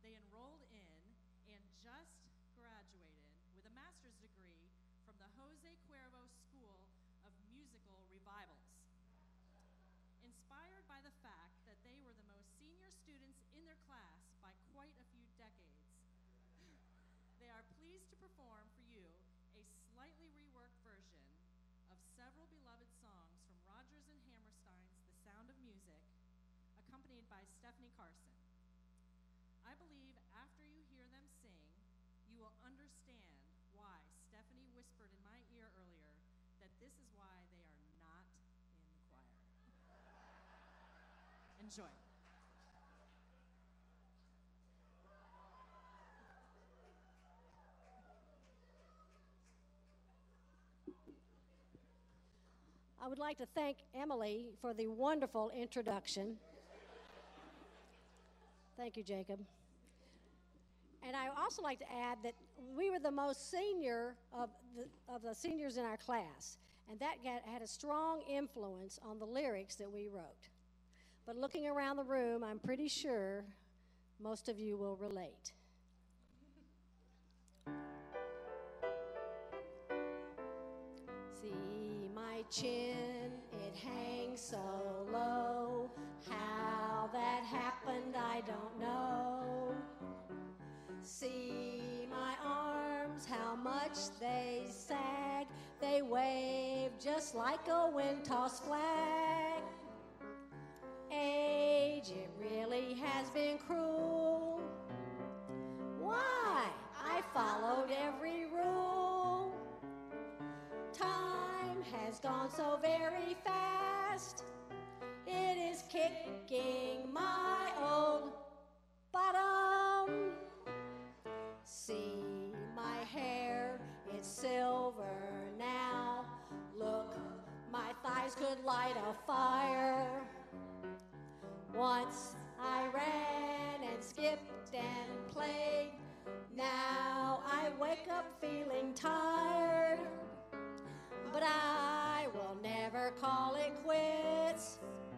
they enrolled in and just graduated with a master's degree from the Jose Cuervo School of Musical Revivals. Inspired by the fact that they were the most senior students in their class by quite a few decades, they are pleased to perform for you a slightly reworked version of several beloved songs from Rodgers and Hammerstein's The Sound of Music, accompanied by Stephanie Carson. I believe after you hear them sing, you will understand why Stephanie whispered in my ear earlier that this is why they are not in the choir. Enjoy. I would like to thank Emily for the wonderful introduction. Thank you, Jacob. And I also like to add that we were the most senior of the seniors in our class, and that had a strong influence on the lyrics that we wrote. But looking around the room, I'm pretty sure most of you will relate. See my chin, it hangs so low. How that happened, I don't know. See my arms, how much they sag. They wave just like a wind-tossed flag. Age, it really has been cruel. Why? I followed every rule. Time has gone so very fast. It is kicking my old bottom. See my hair, it's silver now. Look, my thighs could light a fire. Once I ran and skipped and played. Now I wake up feeling tired. But I will never call it quits.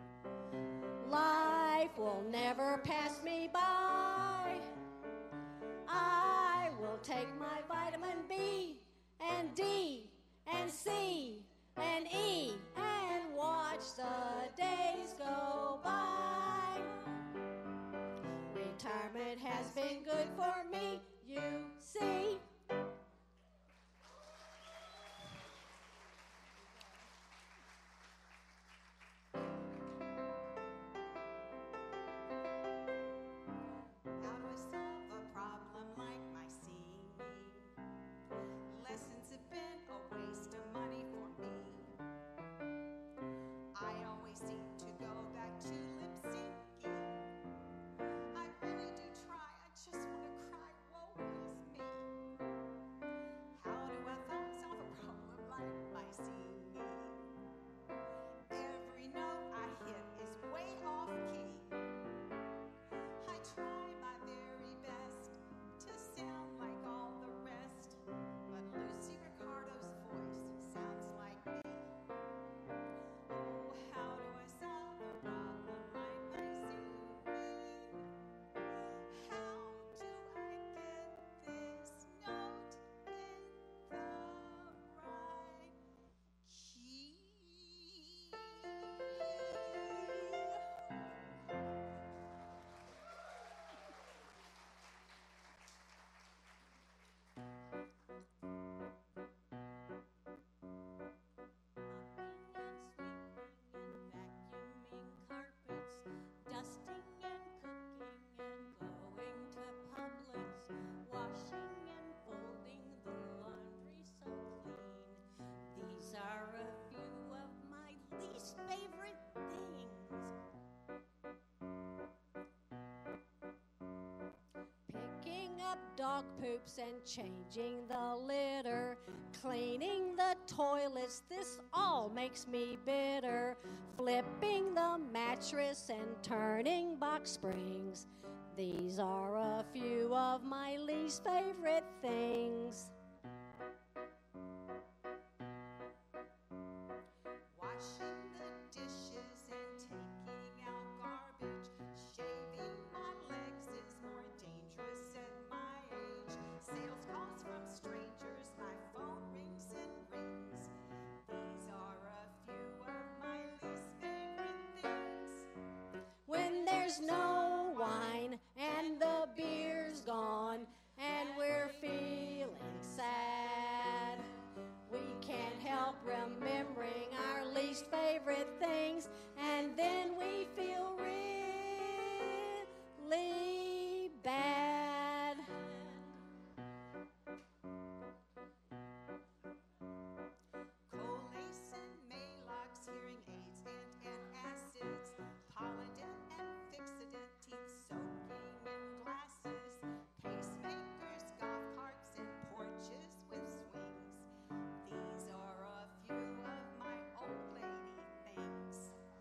Life will never pass me by. I will take my vitamin B and D and C and E and watch the days go by. Retirement has been good for me, you see. How do I solve a problem like my singing? Lessons have been a waste of money for me. I always seem to go back to lip syncing. I really do try, I just want to cry, woe is me. How do I solve a problem like my singing? Every note I hit is way off key. I try my very best to sound like all the rest, but Lucy Ricardo's voice sounds like me. Oh, how do I solve a problem like my singing? How do I get this note in the right key? Vacuuming carpets, dusting and cooking and going to Publix, washing and folding the laundry so clean. These are a few of my least favorite things. Picking up dog poops and changing the litter, cleaning the toilets, this all makes me bitter. Flipping the mattress and turning box springs, these are a few of my least favorite things. Washing the dishes and taking out garbage, shaving my legs is more dangerous there's no wine and the beer's gone and we're feeling sad. We can't help remembering our least favorite things, and then we feel really bad. Colace and Maalox, hearing aids and antacids, Polident and Fixodent, teeth soaking in glasses, pacemakers, golf carts, and porches with swings. These are a few of my old lady things.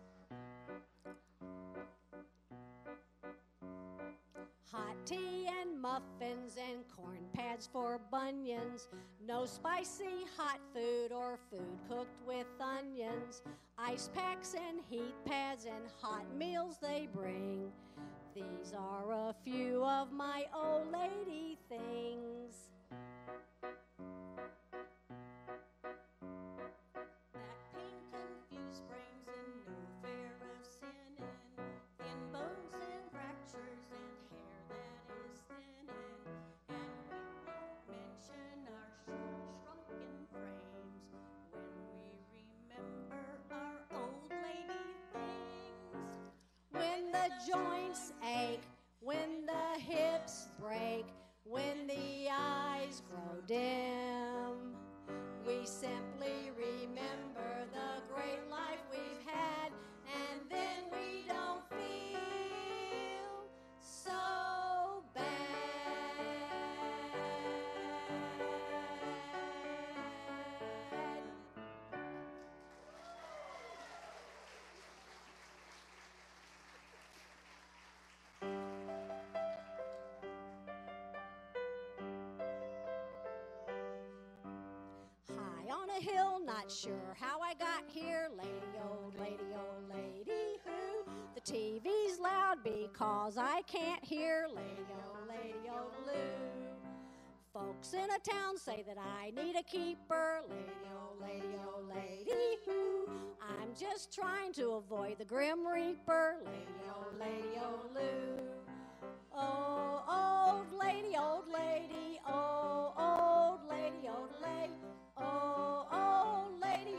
Hot tea and muffins and corn pads for bunions. No spicy hot food or food cooked with onions. Ice packs and heat pads and hot meals they bring. These are a few of my old lady things. Back pain, confused brains, and no fear of sinning. Thin bones and fractures and hair that is thinning. And we won't mention our short, shrunken frames when we remember our old lady things. When the joints ache, when the hips break, when the eyes grow dim, we simply remember the great life we've had, and then we don't feel so bad. High on a hill, not sure how I got here. Lady, old lady, who? The TV's loud because I can't hear. Lady, old Lou. Folks in a town say that I need a keeper. Lady, who? I'm just trying to avoid the Grim Reaper. Lady, old Lou. Oh, old lady, oh, old lady, old lady. Oh, old lady,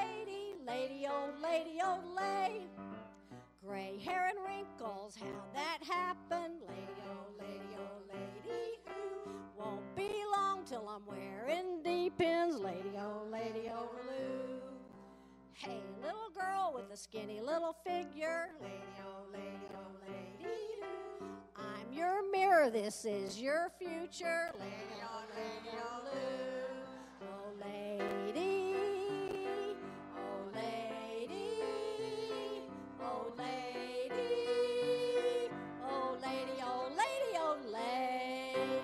old lady. Gray hair and wrinkles, how'd that happen? Lady, who? Won't be long till I'm wearing depends. Lady, old Lou. Hey, little girl with a skinny little figure. Lady, who? I'm your mirror, this is your future. Lady, old Lou. Oh, lady, oh, lady, oh, lady, oh, lady, oh, lady, oh, lady.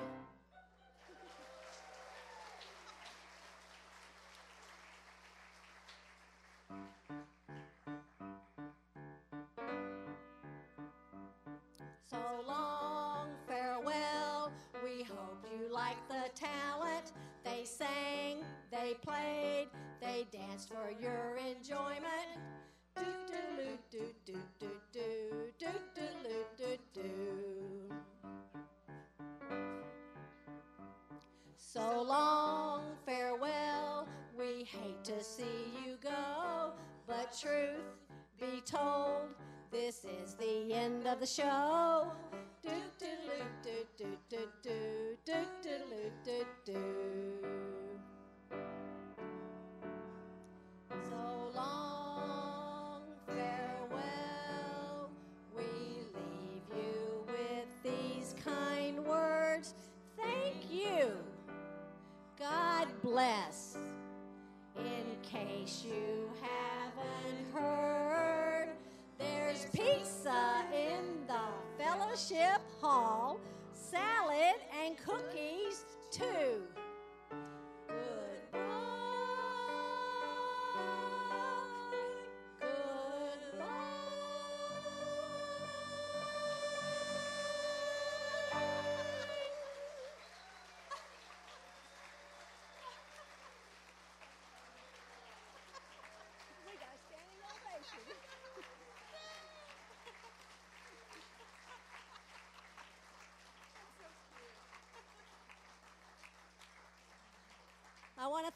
So long, farewell. We hope you liked the talent. They sang, they played, they danced for your enjoyment. So long, farewell. We hate to see you go, but truth be told, this is the end of the show. So long, farewell. We leave you with these kind words. Thank you. God bless. In case you haven't heard, there's pizza in the fellowship hall, salad and cookies too. Goodbye. Goodbye. We got a standing ovation.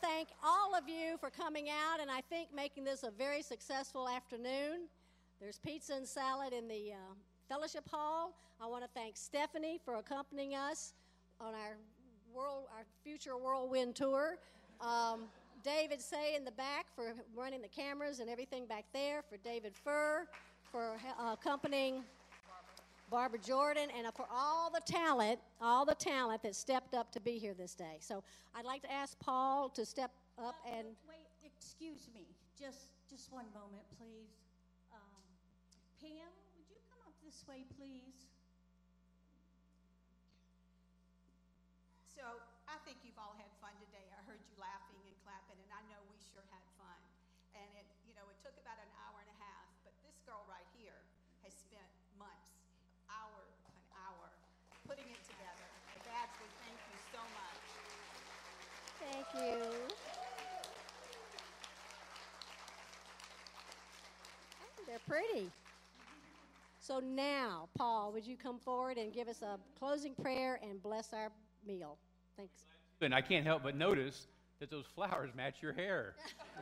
thank all of you for coming out and I think making this a very successful afternoon. There's pizza and salad in the fellowship hall. I want to thank Stephanie for accompanying us on our future whirlwind tour. David Say in the back for running the cameras and everything back there. For David Furr for accompanying Barbara Jordan, and for all the talent that stepped up to be here this day. So I'd like to ask Paul to step up and... Wait, excuse me. Just one moment, please. Pam, would you come up this way, please? So I think you've all had fun today. I heard you laughing and clapping, and I know we sure had fun. And it took about an hour and a half, but this girl right here has spent months, hour upon hour, putting it together. And Babs, we thank you so much. Thank you. Oh, they're pretty. So now, Paul, would you come forward and give us a closing prayer and bless our meal? Thanks. And I can't help but notice that those flowers match your hair.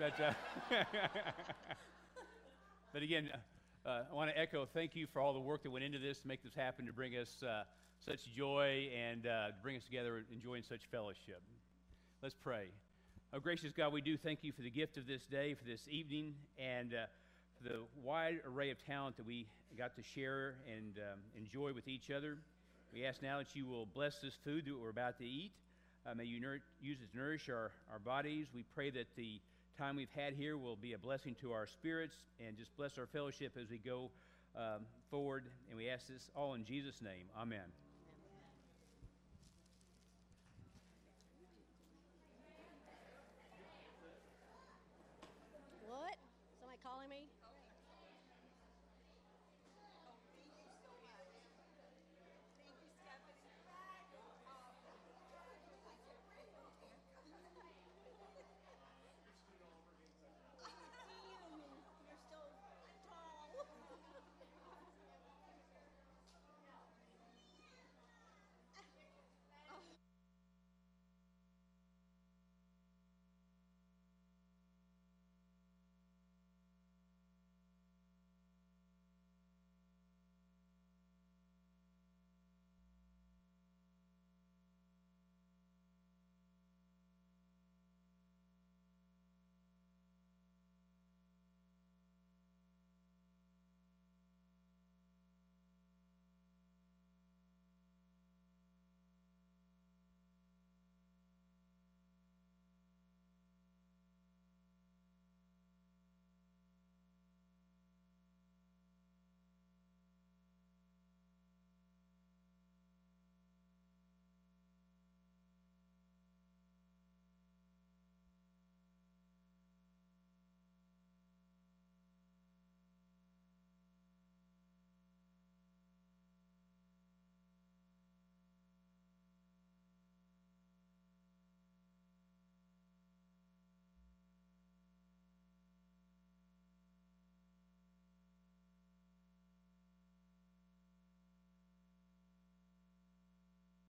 But again, I want to echo thank you for all the work that went into this to make this happen, to bring us such joy and to bring us together enjoying such fellowship. Let's pray. Oh, gracious God, we do thank you for the gift of this day, for this evening, and for the wide array of talent that we got to share and enjoy with each other. We ask now that you will bless this food that we're about to eat. May you use it to nourish our bodies. We pray that the time we've had here will be a blessing to our spirits and just bless our fellowship as we go forward. And we ask this all in Jesus' name. Amen.